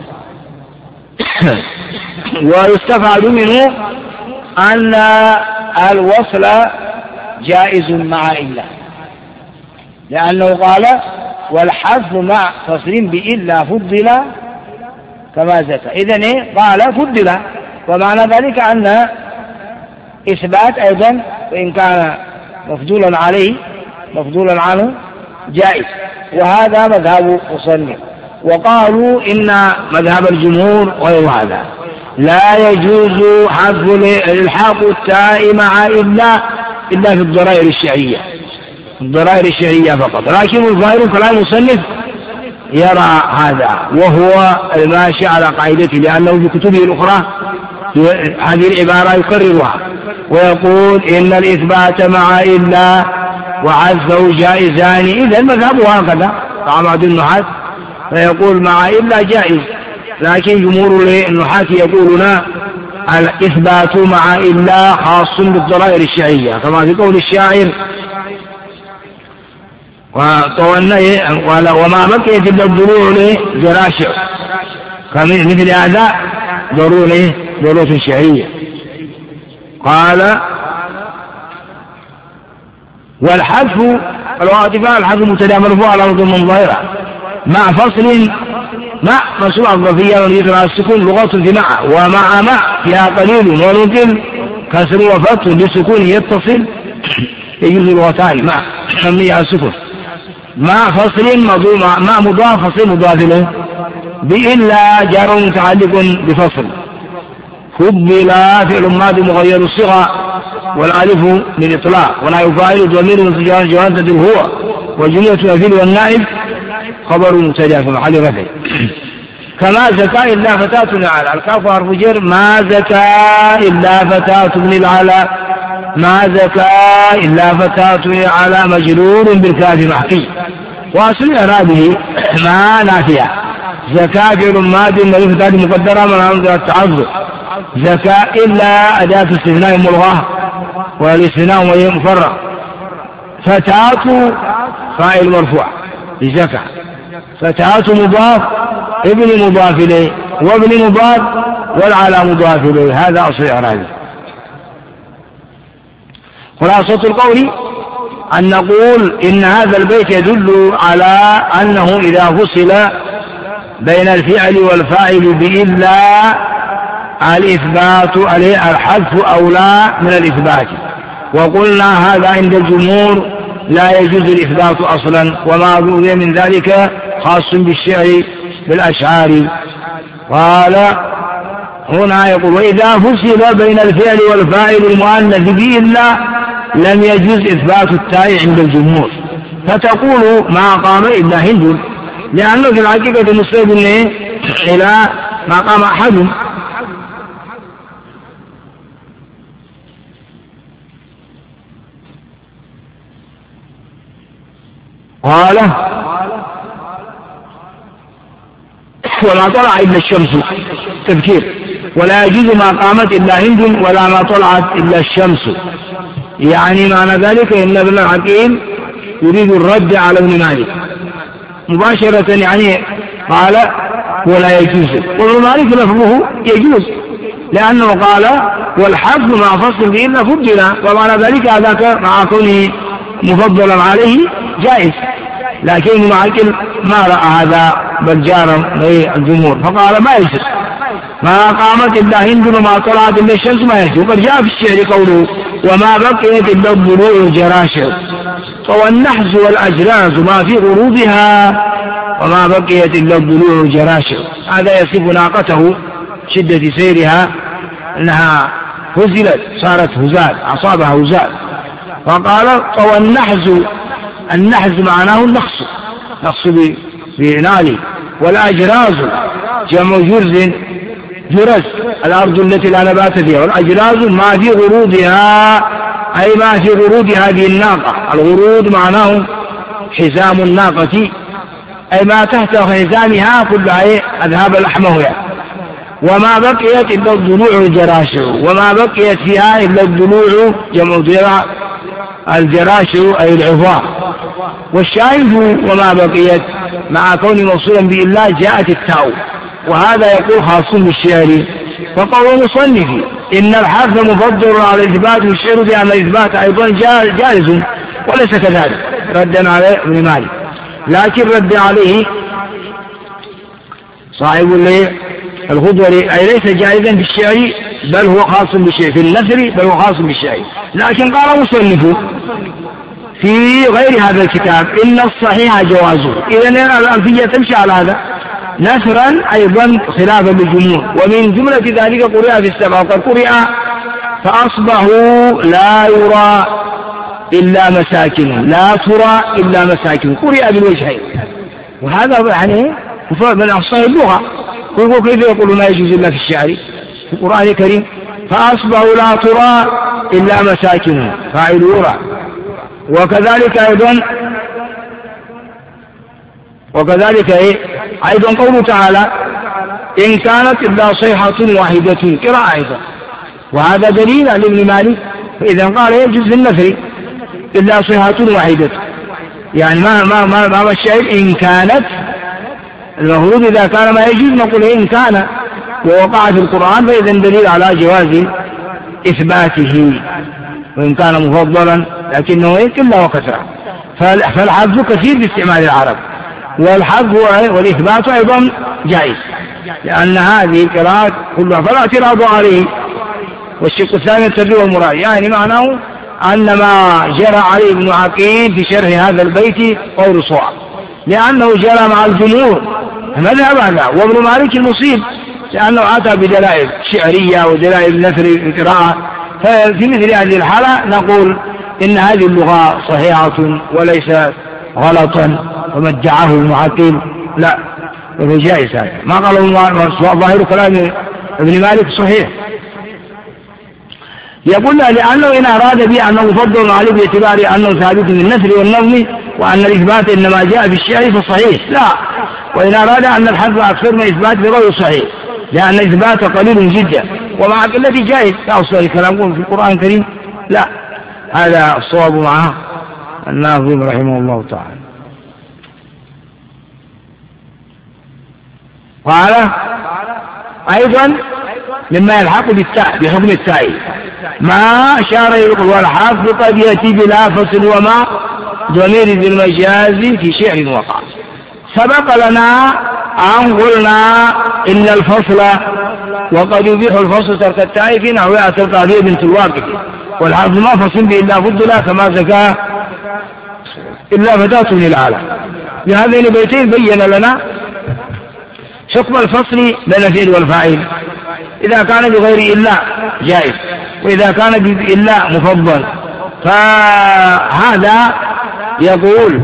S1: ويستفاد منه أن الوصل جائز مع إلا، لأنه قال والحذف مع فصل بإلا فضل كما زكى. إذن إيه؟ قال فضل، ومعنى ذلك أن إثبات أيضا وإن كان مفضولا عليه مفضولا عنه جائز. وهذا مذهب مصنف. وقالوا إن مذهب الجمهور غير هذا، لا يجوز حذف الحاق التاء مع إلا إلا في الضرائر الشرعية، الضرائر الشرعية فقط. لكن الظاهر كلام المصنف يرى هذا، وهو الماشي على قاعدته، لأنه في كتبه الأخرى هذه العبارة يكررها ويقول إن الإثبات مع إلا وعزه جائزان. إذا المذهب هكذا طبعا النحاة فيقول مع إلا جائز، لكن جمهور النحاة يقولون الإثبات مع إلا خاص بالضرائر الشرعية، كما في قول الشاعر وما بقيت إلا الضلوع جراشع، مثل هذا ضرورة شرعية. قال والحذف الواجبان الحذف مبتدا مرفوع على ضم ظاهرة مع فصل مع مسوع الظرفية واليسرى السكون لغة في مع، ومع مع فيها قليل ونقل كسر وفتح لسكون يتصل يجوز لغتان مع مبنية السكون مع فصل مع مضاف فصل مضاف له بإلا جار متعلق بفصل. فضل فعل ماضي مغير الصيغة والالف للإطلاق ولا يفاعل ضمير انفجار جوازة هو وجملة الفيل والنائب خبر مبتدا في محل رفع. كما زكى إلا فتاة العلا الكاف حرف جر ما زكى إلا فتاة بن العلا ما زكى إلا فتاة العلا مجرور بالكاف محقي. واصل إعرابه ما نافية زكى فعل ماضي الذي فتاة مقدرة من عمد التعذر زكى إلا أداة استثناء ملغاه والاستثناء وهي مفرغ. فتاة فاعل مرفوع لزكى فتاة مضاف ابن مضاف إليه وابن مضاف والعلى مضاف إليه. هذا أصل إعرابه. خلاصة القول أن نقول إن هذا البيت يدل على أنه إذا فصل بين الفعل والفاعل بإلا الإثبات الحذف أولى من الإثبات. وقلنا هذا عند الجمهور لا يجوز الإثبات أصلا، وما ذو من ذلك خاص بالشعر بالأشعار. قال هنا يقول وإذا فصل بين الفعل والفاعل المؤنث بإلا لم يجوز إثبات التاء عند الجمهور، فتقول ما قام إلا هند، لأنه في الحقيقة مصيب إلى ما قام أحد. قال ولا طلع إلا الشمس تذكير ولا يجوز ما قامت إلا هند ولا ما طلعت إلا الشمس. يعني معنى ذلك إن ابن الحكيم يريد الرد على ابن مالك مباشرة، يعني قال ولا يجوز، وابن مالك لفظه يجوز لأنه قال والحذف مع فصل بإلا فضل، ومعنى ذلك هذاك مع كونه مفضلا عليه جائز. لكن ابن مالك ما رأى هذا بل جار الجمهور فقال ما يجوز ما قامت إلا هند وما طلعت إلا الشمس ما يجوز. وقد جاء في الشعر قوله وما بقيت إلا الضلوع الجراشع والنحس والأجراز ما في غروبها وما بقيت إلا الضلوع الجراشع. هذا يصف ناقته شدة سيرها أنها هزلت صارت هزال أصابها هزال. فقال والنحس النحز معناه النقص، نقص بنالي. والأجراز جمع جرز، جرز الأرض التي لا نبات فيها، والأجراز ما في غرودها أي ما في غرود هذه الناقة. الغرود معناه حزام الناقة أي ما تحت حزامها كلها أذهب لحمه يعني. وما بقيت إلا الضلوع الجراشع، وما بقيت فيها إلا الضلوع جمع ضلع الجراشع أي العظام. والشاهد وما بقيت مع كون موصولا بالله جاءت التاء، وهذا يقول خاص بالشعر. فقول المصنف إن الحرف مفضل على الإثبات، والشعر بأن الإثبات أيضا جائز وليس كذلك، ردا على ابن مالك. لكن رد عليه صاحب الغدوري أي ليس جائزا في الشعر بل هو خاص بالشعر، في النثر بل هو خاص بالشعر. لكن قال مصنف في غير هذا الكتاب إن الصحيح جوازه. إذن الألفية تمشي على هذا نثرا أيضا خلافا للجمهور. ومن جملة ذلك قرئ في السبع، وقد قرئ فأصبحوا لا يرى إلا مساكن، لا ترى إلا مساكن، قرئ بالوجهين. وهذا يعني من أصحاب اللغة، كيف يقول ما يجوز إلا في الشعر في القرآن الكريم؟ فأصبحوا لا ترى إلا مساكن فاعل يرى. وكذلك أيضا وكذلك إيه؟ أيضا قوله تعالى إن كانت إلا صيحة واحدة قراءة أيضا، وهذا دليل على ابن مالك. فإذا قال يجوز النثر إلا صيحة واحدة، يعني ما ما ما ما الشيء إن كانت، المفروض إذا كان ما يجوز نقول إن كان ووقع في القرآن، فإذا دليل على جواز إثباته وإن كان مفضلا، لكنه إلا وكثرة. فالحذف كثير باستعمال العرب، والحذف والإثبات أيضا جائز، لأن هذه القراءات كلها فلا اعتراض عليه. والشق الثاني التبرير والمراد، يعني معناه أن ما جرى عليه ابن عقيل في شرح هذا البيت قول صواب، لأنه جرى مع الجمهور مذهب هذا. وابن مالك المصيب لأنه أتى بدلائل شعرية ودلائل نثر القراءة. ففي مثل هذه الحالة نقول إن هذه اللغة صحيحة وليس غلطا، وما ادعاه ابن عقيل لا، وهو جائز. هذا ما قاله ظاهر كلام ابن مالك صحيح. يقول لأنه إن أراد به أنه مفضل عليه باعتبار أنه ثابت من النثر والنظم، وأن الإثبات إنما جاء في الشعر فصحيح، لا. وإن أراد أن الحذف أكثر من إثبات فغير صحيح، لأن الإثبات قليل جدا ومع قلته جائز. لا أصل الكلام في القرآن الكريم لا، هذا الصواب معه الناظم رحمه الله تعالى. قال أيضا مما يلحق بالتاء بحكم التاء ما أشار يقول والحذف قد يأتي بلا فصل وما ضمير ذي المجاز في شعر وقع. سبق لنا أن قلنا إن الفصل وقد يبيح الفصل ترك التاء في نحو القاضية بنت الواقف، والحذف ما فصل به إلا فضلا كما زكى إلا فتاة للعالم. بهذين البيتين بين لنا حكم الفصل بين الفعل والفاعل، إذا كان بغير إلا جائز، وإذا كان بإلا مفضل. فهذا يقول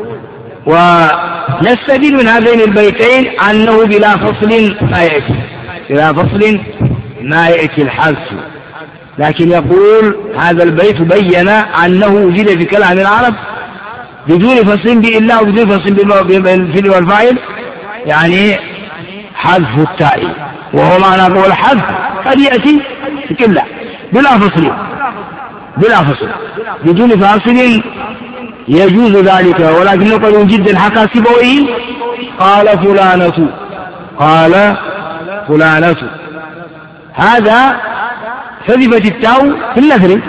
S1: ونستفيد من هذين البيتين أنه بلا فصل ما يأتي، بلا فصل ما يأتي الحذف. لكن يقول هذا البيت بين أنه وجد في كلام العرب بدون فصل بإلا وبدون فصل بالفعل والفاعل، يعني حذف التاء، وهو معنى قول الحذف قد يأتي بكلا بلا فصل، بلا فصل بدون فاصل يجوز ذلك. ولكنه قد جدا حكى سيبويه قال فلانة، قال فلانة، هذا حذفت التاء في النثر.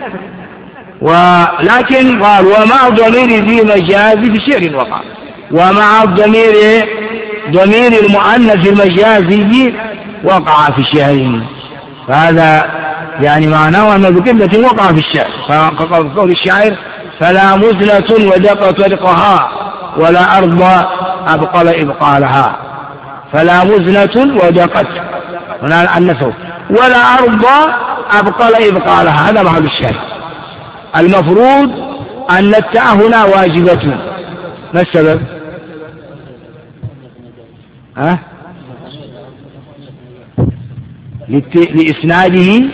S1: ولكن قال ومع ضمير ذي مجاز في شعر وقع، ومع الضمير ضمير المؤنث المجازي وقع في الشعر. فهذا يعني معناه أنه بقلة وقع في الشعر، فقول الشاعر فلا مزلة ودقت ودقها ولا أرض أبقل إبقالها. فلا مزلة ودقت هنا النثر ولا أرض أبقل إبقالها، هذا محل الشاعر. المفروض أن التاء هنا واجبة. ما السبب؟ ها؟ لإسناده.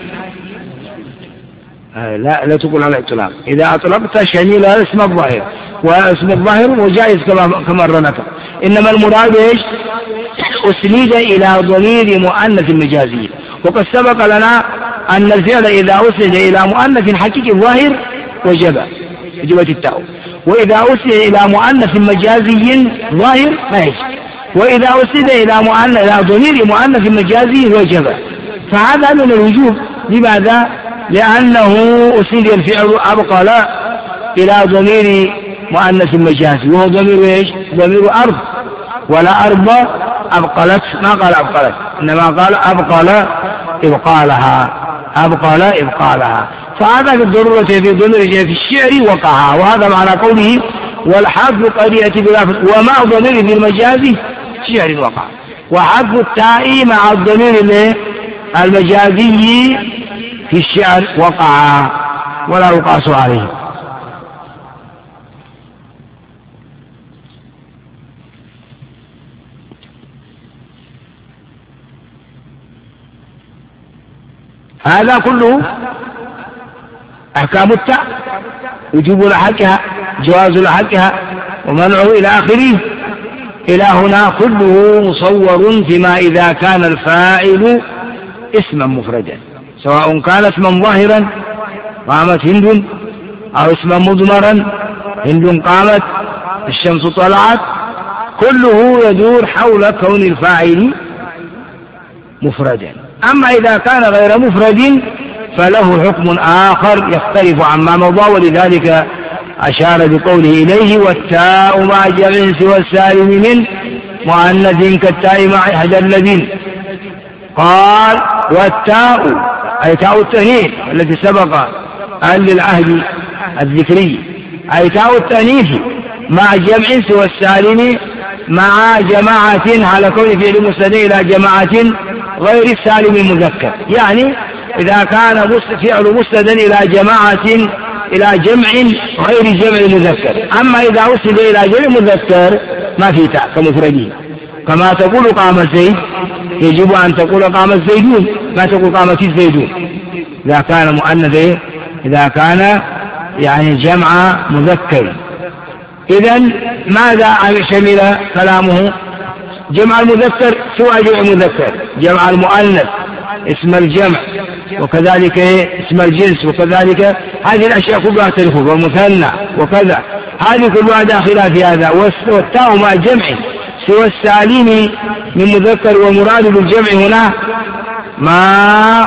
S1: آه لا لا تقول على الإطلاق. إذا أطلقت شميل اسم الظاهر، واسم الظاهر وجائز كما رنك. إنما المراد إيش؟ أسند إلى ضمير مؤنث مجازي. وقد سبق لنا أن الفعل إذا أسند إلى مؤنث حقيقي ظاهر وجب وجبت التاء، وإذا أسند إلى مؤنث مجازي ظاهر ما يجب، وإذا أسند إلى مؤنث إلى ضمير مؤنث مجازي وجب. فهذا من الوجوب. لماذا؟ لأنه أسند الفعل أبقى لا إلى ضمير مؤنث مجازي، وهو ضمير إيش؟ ضمير أرض، ولا أرض أبقلت، ما قال أبقلت، إنما قال أبقل إبقالها، أبقل إبقالها. فهذا في الضرورة في ضمير في الشعر وقعها، وهذا معنى قوله والحذف قد يأتي بلفظ ومع ضمير في المجازي شعر وقع. وحذف التاء مع الضمير المجازي في الشعر وقع ولا يقاس عليه. هذا كله أحكام التاء، وجوب لحقها، جواز لحقها، ومنعه إلى آخره. إلى هنا كله مصور فيما إذا كان الفاعل اسما مفردا، سواء كان اسما ظاهرا قامت هند، أو اسما مضمرا هند قامت، الشمس طلعت، كله يدور حول كون الفاعل مفردا. أما إذا كان غير مفرد فله حكم آخر يختلف عما مضى، ولذلك أشار بقوله إليه والتاء مع جمع سوى السالم من مؤنث كالتاء مع إحدى الذين. قال والتاء أي تاء التأنيث التي سبق أن للعهد الذكري، أي تاء التأنيث مع جمع سوى السالم مع جماعة على كون فعل مسند إلى جماعة غير السالم المذكر. يعني إذا كان فعل مسند إلى جماعة إلى جمع غير جمع المذكر. أما إذا أسند إلى جمع مذكر ما في تاء كمفرده، كما تقول قام زيد يجب أن تقول قام الزيدون، ما تقول قامت الزيدون إذا كان مؤنث، إذا كان يعني جمع مذكر. إذن ماذا شمل كلامه؟ جمع المذكر سوى جمع مذكر، جمع المؤنث اسم الجمع، وكذلك اسم الجنس، وكذلك هذه الأشياء كلها تدخل، والمثنى وكذا، هذه كلها داخلة في هذا. والتاء مع الجمع سوى السالم من مذكر، والمراد بالجمع هنا ما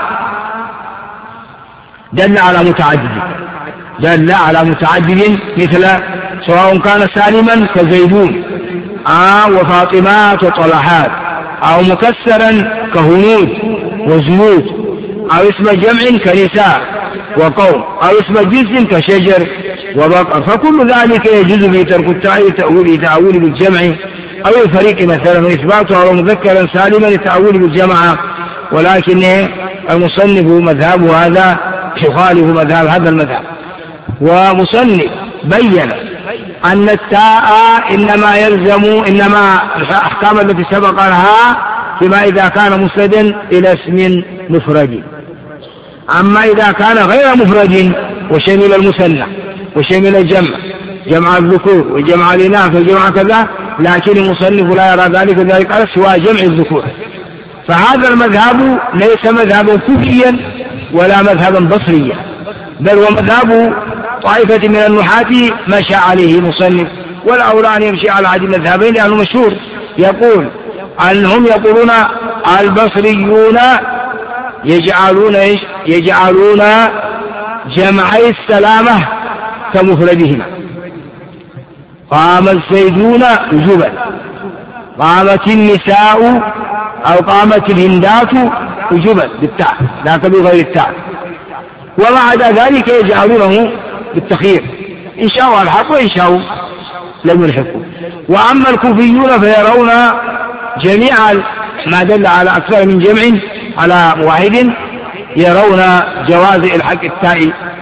S1: دل على متعدد، دل على متعدد، مثل سواء كان سالما كزيدون آه وفاطمات وطلحات، أو مكسرا كهنود وزنود، أو اسم جمع كنساء وقوم، أو اسم جنس كشجر وبقر. فكل ذلك يجوز في ترك التاء تأويل تأويل بالجمع أو الفريق مثلا، وإثباتها مذكرا سالما لتأويل بالجمع. ولكن المصنف مذهب هذا يخالف مذهب هذا المذهب. ومصنف بين أن التاء إنما يلزم إنما الأحكام التي سبق لها فيما إذا كان مسندا إلى اسم مفرد. أما إذا كان غير مفرد وشمل المثنى وشمل الجمع، جمع الذكور وجمع الإناث وجمع كذا، لكن المصنف لا يرى ذلك، وذلك على سوى جمع الذكور. فهذا المذهب ليس مذهبا كوفيا ولا مذهبا بصريا، بل هو مذهب طائفة من النحاة مشى عليه مصنف، والأولى أن يمشي على أحد المذهبين لأنه مشهور. يقول أنهم يقولون البصريون يجعلون إيش؟ يجعلون جمعي السلامة كمفردهما، قام الزيدون وجوبا، قامت النساء أو قامت الهندات وجوبا بالتاء لا بغير التاء، ومع ذلك يجعلونه بالتخيير، إن شاءوا الحقوا وإن شاءوا لم يلحقوا. وأما الكوفيون فيرون جميع ما دل على أكثر من جمع على واحد، يرون جواز الحق التاء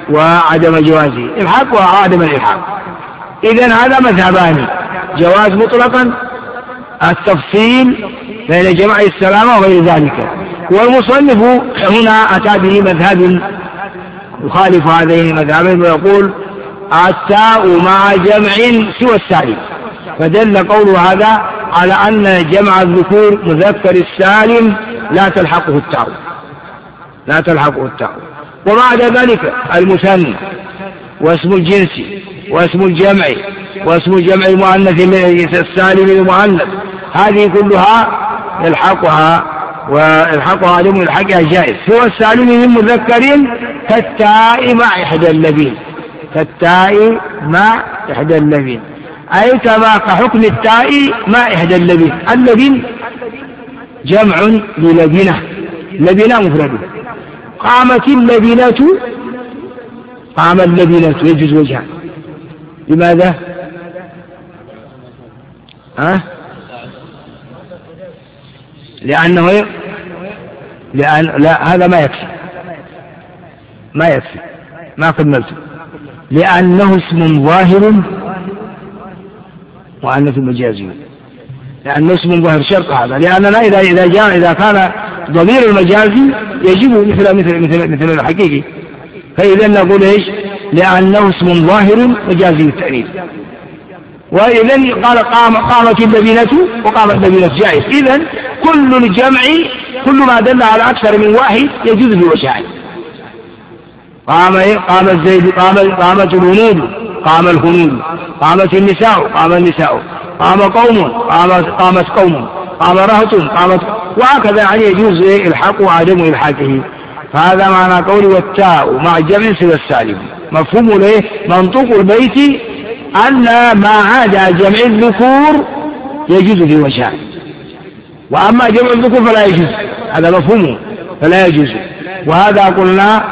S1: وعدم جوازه، الحاق وعدم الإلحاق. إذن هذا مذهبان، جواز مطلقا، التفصيل بين جمع السلامة وغير ذلك. والمصنف هنا أتى به مذهب يخالف هذين المذهبين ويقول التاء مع جمع سوى السالم، فدل قول هذا على أن جمع الذكور مذكر السالم لا تلحقه التاء، لا تلحقه التاء. وبعد ذلك المثنى واسم الجنس واسم الجمع واسم الجمع المؤنث السالم المؤنث، هذه كلها يلحقها ويلحقها عدم الحقها جائز. سوى السالم من مذكر كالتاء مع إحدى اللبين، كالتاء مع إحدى اللبين، أي كما كحكم التاء مع إحدى اللبين. اللبين جمع للبنة، لبنة مفردة. قامت اللبنة، قام اللبنة يجوز وجهها. لماذا؟ ها؟ لأنه لأن لا هذا ما يكفي، ما يكفي، ما كملته، لأنه اسم ظاهر وأنه مجازي، لأنه اسم ظاهر شرط هذا، لأننا إذا إذا جاء إذا كان ضمير المجازي يجب مثل مثل مثل مثل الحقيقي، فإذا نقول إيش؟ لأنه اسم ظاهر مجازي التأنيث. وإذا قال قام قامت اللبنة وقامت اللبنة جائز. إذن كل الجمع كل ما دل على أكثر من واحد يجوز بوجهين. قام قام الزيد، قام قامت الهنود، قام الهنود، قامت النساء، قام النساء، قام قوم، قامت قامت قوم، قام رهط، قامت، وهكذا يعني يجوز الحق وعدم الحاقه. فهذا معنى قولي والتاء مع جمع سوى السالم. مفهوم له منطوق البيت أن ما عدا جمع الذكور يجوز في وجهان، وأما جمع الذكور فلا يجوز، هذا مفهومه فلا يجوز. وهذا قلنا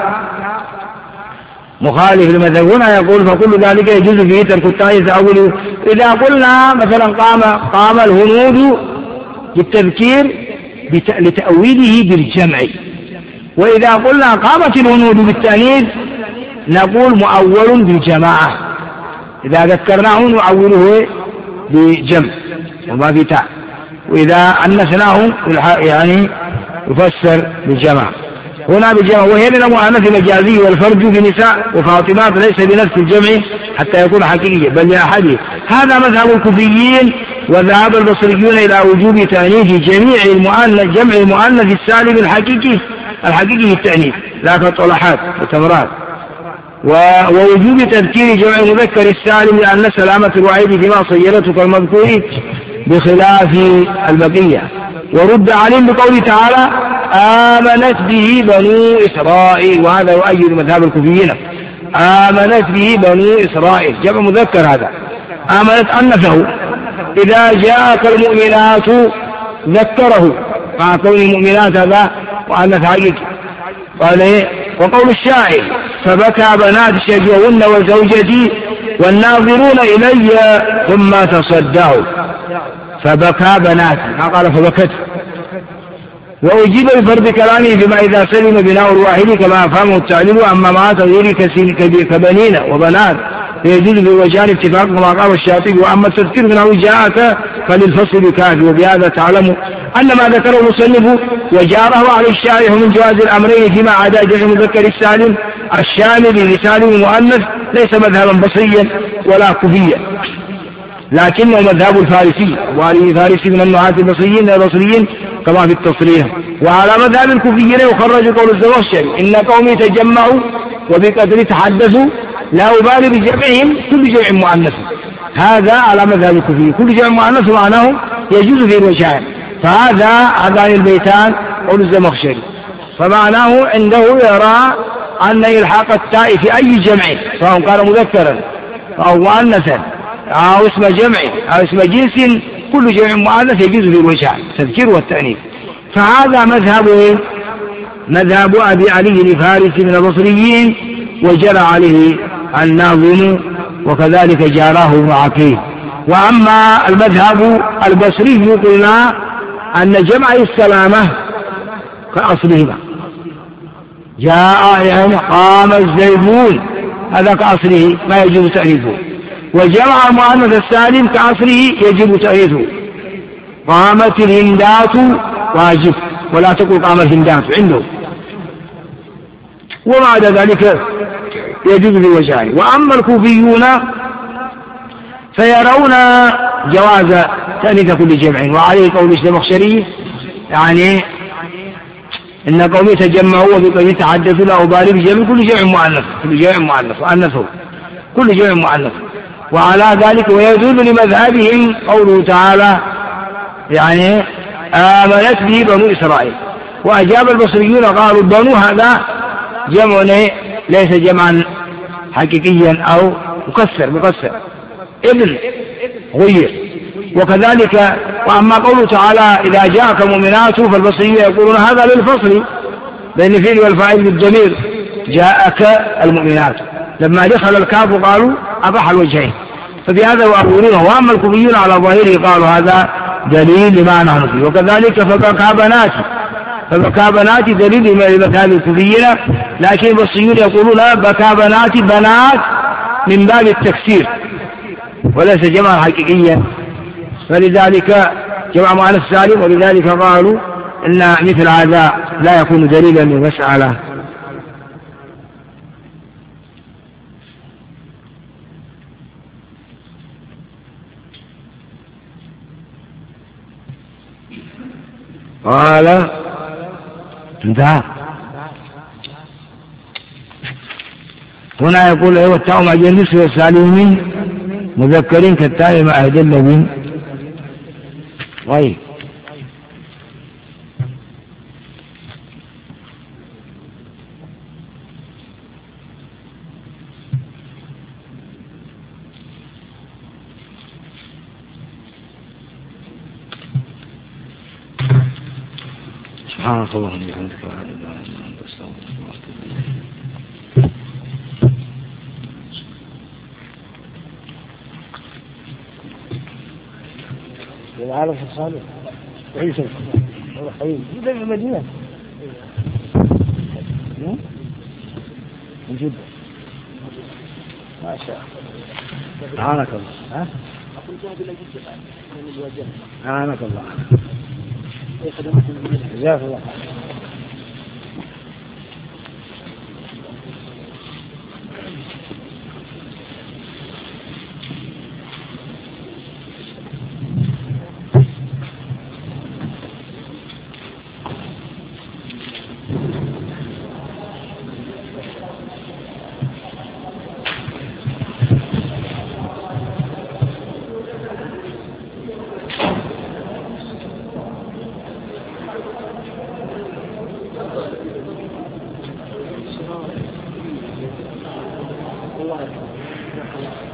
S1: مخالف لمذهب. هنا يقول فكل ذلك يجوز فيه ترك التاء تأوله. إذا قلنا مثلا قام قام الهنود بالتذكير لتأويله بالجمع، وإذا قلنا قامت الهنود بالتأنيث نقول مؤول بالجماعة، إذا ذكرناه نؤوله بجمع وما بتاء، وإذا أنثناه يعني يفسر بالجماعة. هنا بالجمع، وهي من المؤنث مجازي والفرج بنساء وفاطمات ليس بنفس الجمع حتى يكون حقيقيا بل لأحده. هذا مذهب الكوفيين، وذهب البصريون إلى وجوب تأنيث جميع المؤنث جمع المؤنث السالم الحقيقي الحقيقي التأنيث لا كالطلحات وتمرات، ووجوب تذكير جمع المذكر السالم لأن سلامة الوعيد فيما صيرته كالمذكور بخلاف البقية. ورد عليهم بقوله تعالى آمنت به بنو إسرائيل، وهذا يؤيد مذهب الكوفيين. آمنت به بنو إسرائيل جمع مذكر، هذا آمنت أنثه. إذا جاءك المؤمنات ذكره مع كون المؤمنات هذا وأنث حقيقي. قال إيه؟ وقول الشاعر فبكى بنات شجوهن وزوجتي والناظرون إلي ثم تصدعوا، فبكى بنات ما قال فبكت. وأجيب بفرض كلامه بما إذا سلم بناء الواحد كما أفهمه التعليل. أما مع تغيير كبنين وبنات فيجوز بوجهان اتفاق كما قال الشاطبي. وأما التذكير من جاءك فللفصل كافي. وبهذا تعلم أن ما ذكره المصنف وجاره على الشارح من جواز الأمرين فيما عدا جمع المذكر السالم الشامل لسالم المؤنث ليس مذهبا بصريا ولا كوفيا، لكنه مذهب الفارسي، وعليه فارسي من النعاة البصريين البصريين كما في التصريح. وعلى مذهب الكوفيين يخرج قول الزمخشري إن قومي تجمعوا وبقدر تحدثوا لا أبالي بجمعهم كل جمع مؤنث. هذا على مذهب الكوفيين، كل جمع مؤنث معناه يجوز في الوجهان. فهذا هذان البيتان قول الزمخشري، فمعناه عنده يرى أن إلحاق التاء في أي جمع سواء كان مذكرا أو مؤنثا أو اسم جمع أو اسم جنس كل جمع مؤنث يجوز في الوجهان التذكير والتأنيث. فهذا مذهب مذهب أبي علي الفارسي من البصريين، وجرى عليه الناظم وكذلك جاراه ابن عقيل. وأما المذهب البصري قلنا أن جمع السلامة كأصلهما جاء يعني قام الزيدون، هذا كأصله ما يجب تأنيثه. وجمع المؤنث السالم كأصله يجب تأنيثه. قامت الهندات واجب، ولا تقول قام الهندات عنده. وبعد ذلك يجوز لوجهان. وأما الكوفيون فيرون جواز تأنيث كل جمع، وعليه قول الزمخشري يعني إن قوم يتجمعوا وبقوم يتحدثوا لا أبالي بجمع كل جمع مؤنث، كل جمع مؤنث وأنثه كل جمع مؤنث. وعلى ذلك ويدل لمذهبهم قوله تعالى يعني آمنت به بنو إسرائيل. وأجاب البصريون قالوا بنو هذا جمع ليس جمعا حقيقيا أو مكسر مكسر ابن غير. وكذلك وأما قوله تعالى إذا جاءك مؤمنات فالبصريون يقولون هذا للفصل بين الفعل والفاعل بالضمير، جاءك المؤمنات، لما دخل الكاف قالوا أباح الوجهين، فبهذا يؤولونه. وأما الكوفيون على ظاهره قالوا هذا دليل لما نحن فيه. وكذلك فبكى بناتي، فبكى بناتي دليل لمذهب الكوفيين، لكن البصريون يقولون بكى بناتي بنات من باب التكسير وليس جمعا حقيقيا، فلذلك جمع مؤنث سالم، ولذلك قالوا إن مثل هذا لا يكون دليلا للمسألة. قال انتهى. هنا يقول ايوه التاء مع النسب والسالم من مذكرين كالتاء مع أدل من. طيب سبحانك اللهم وبحمدك لا اله الا انت استغفرك واتوب اليك. العالم الصالح عيسى الرحيم جدا في المدينة من جدا ما شاء الله. عانك الله. ها؟ أقول ذهب إلى جدة من الوجه. عانك الله. جزاك الله. الله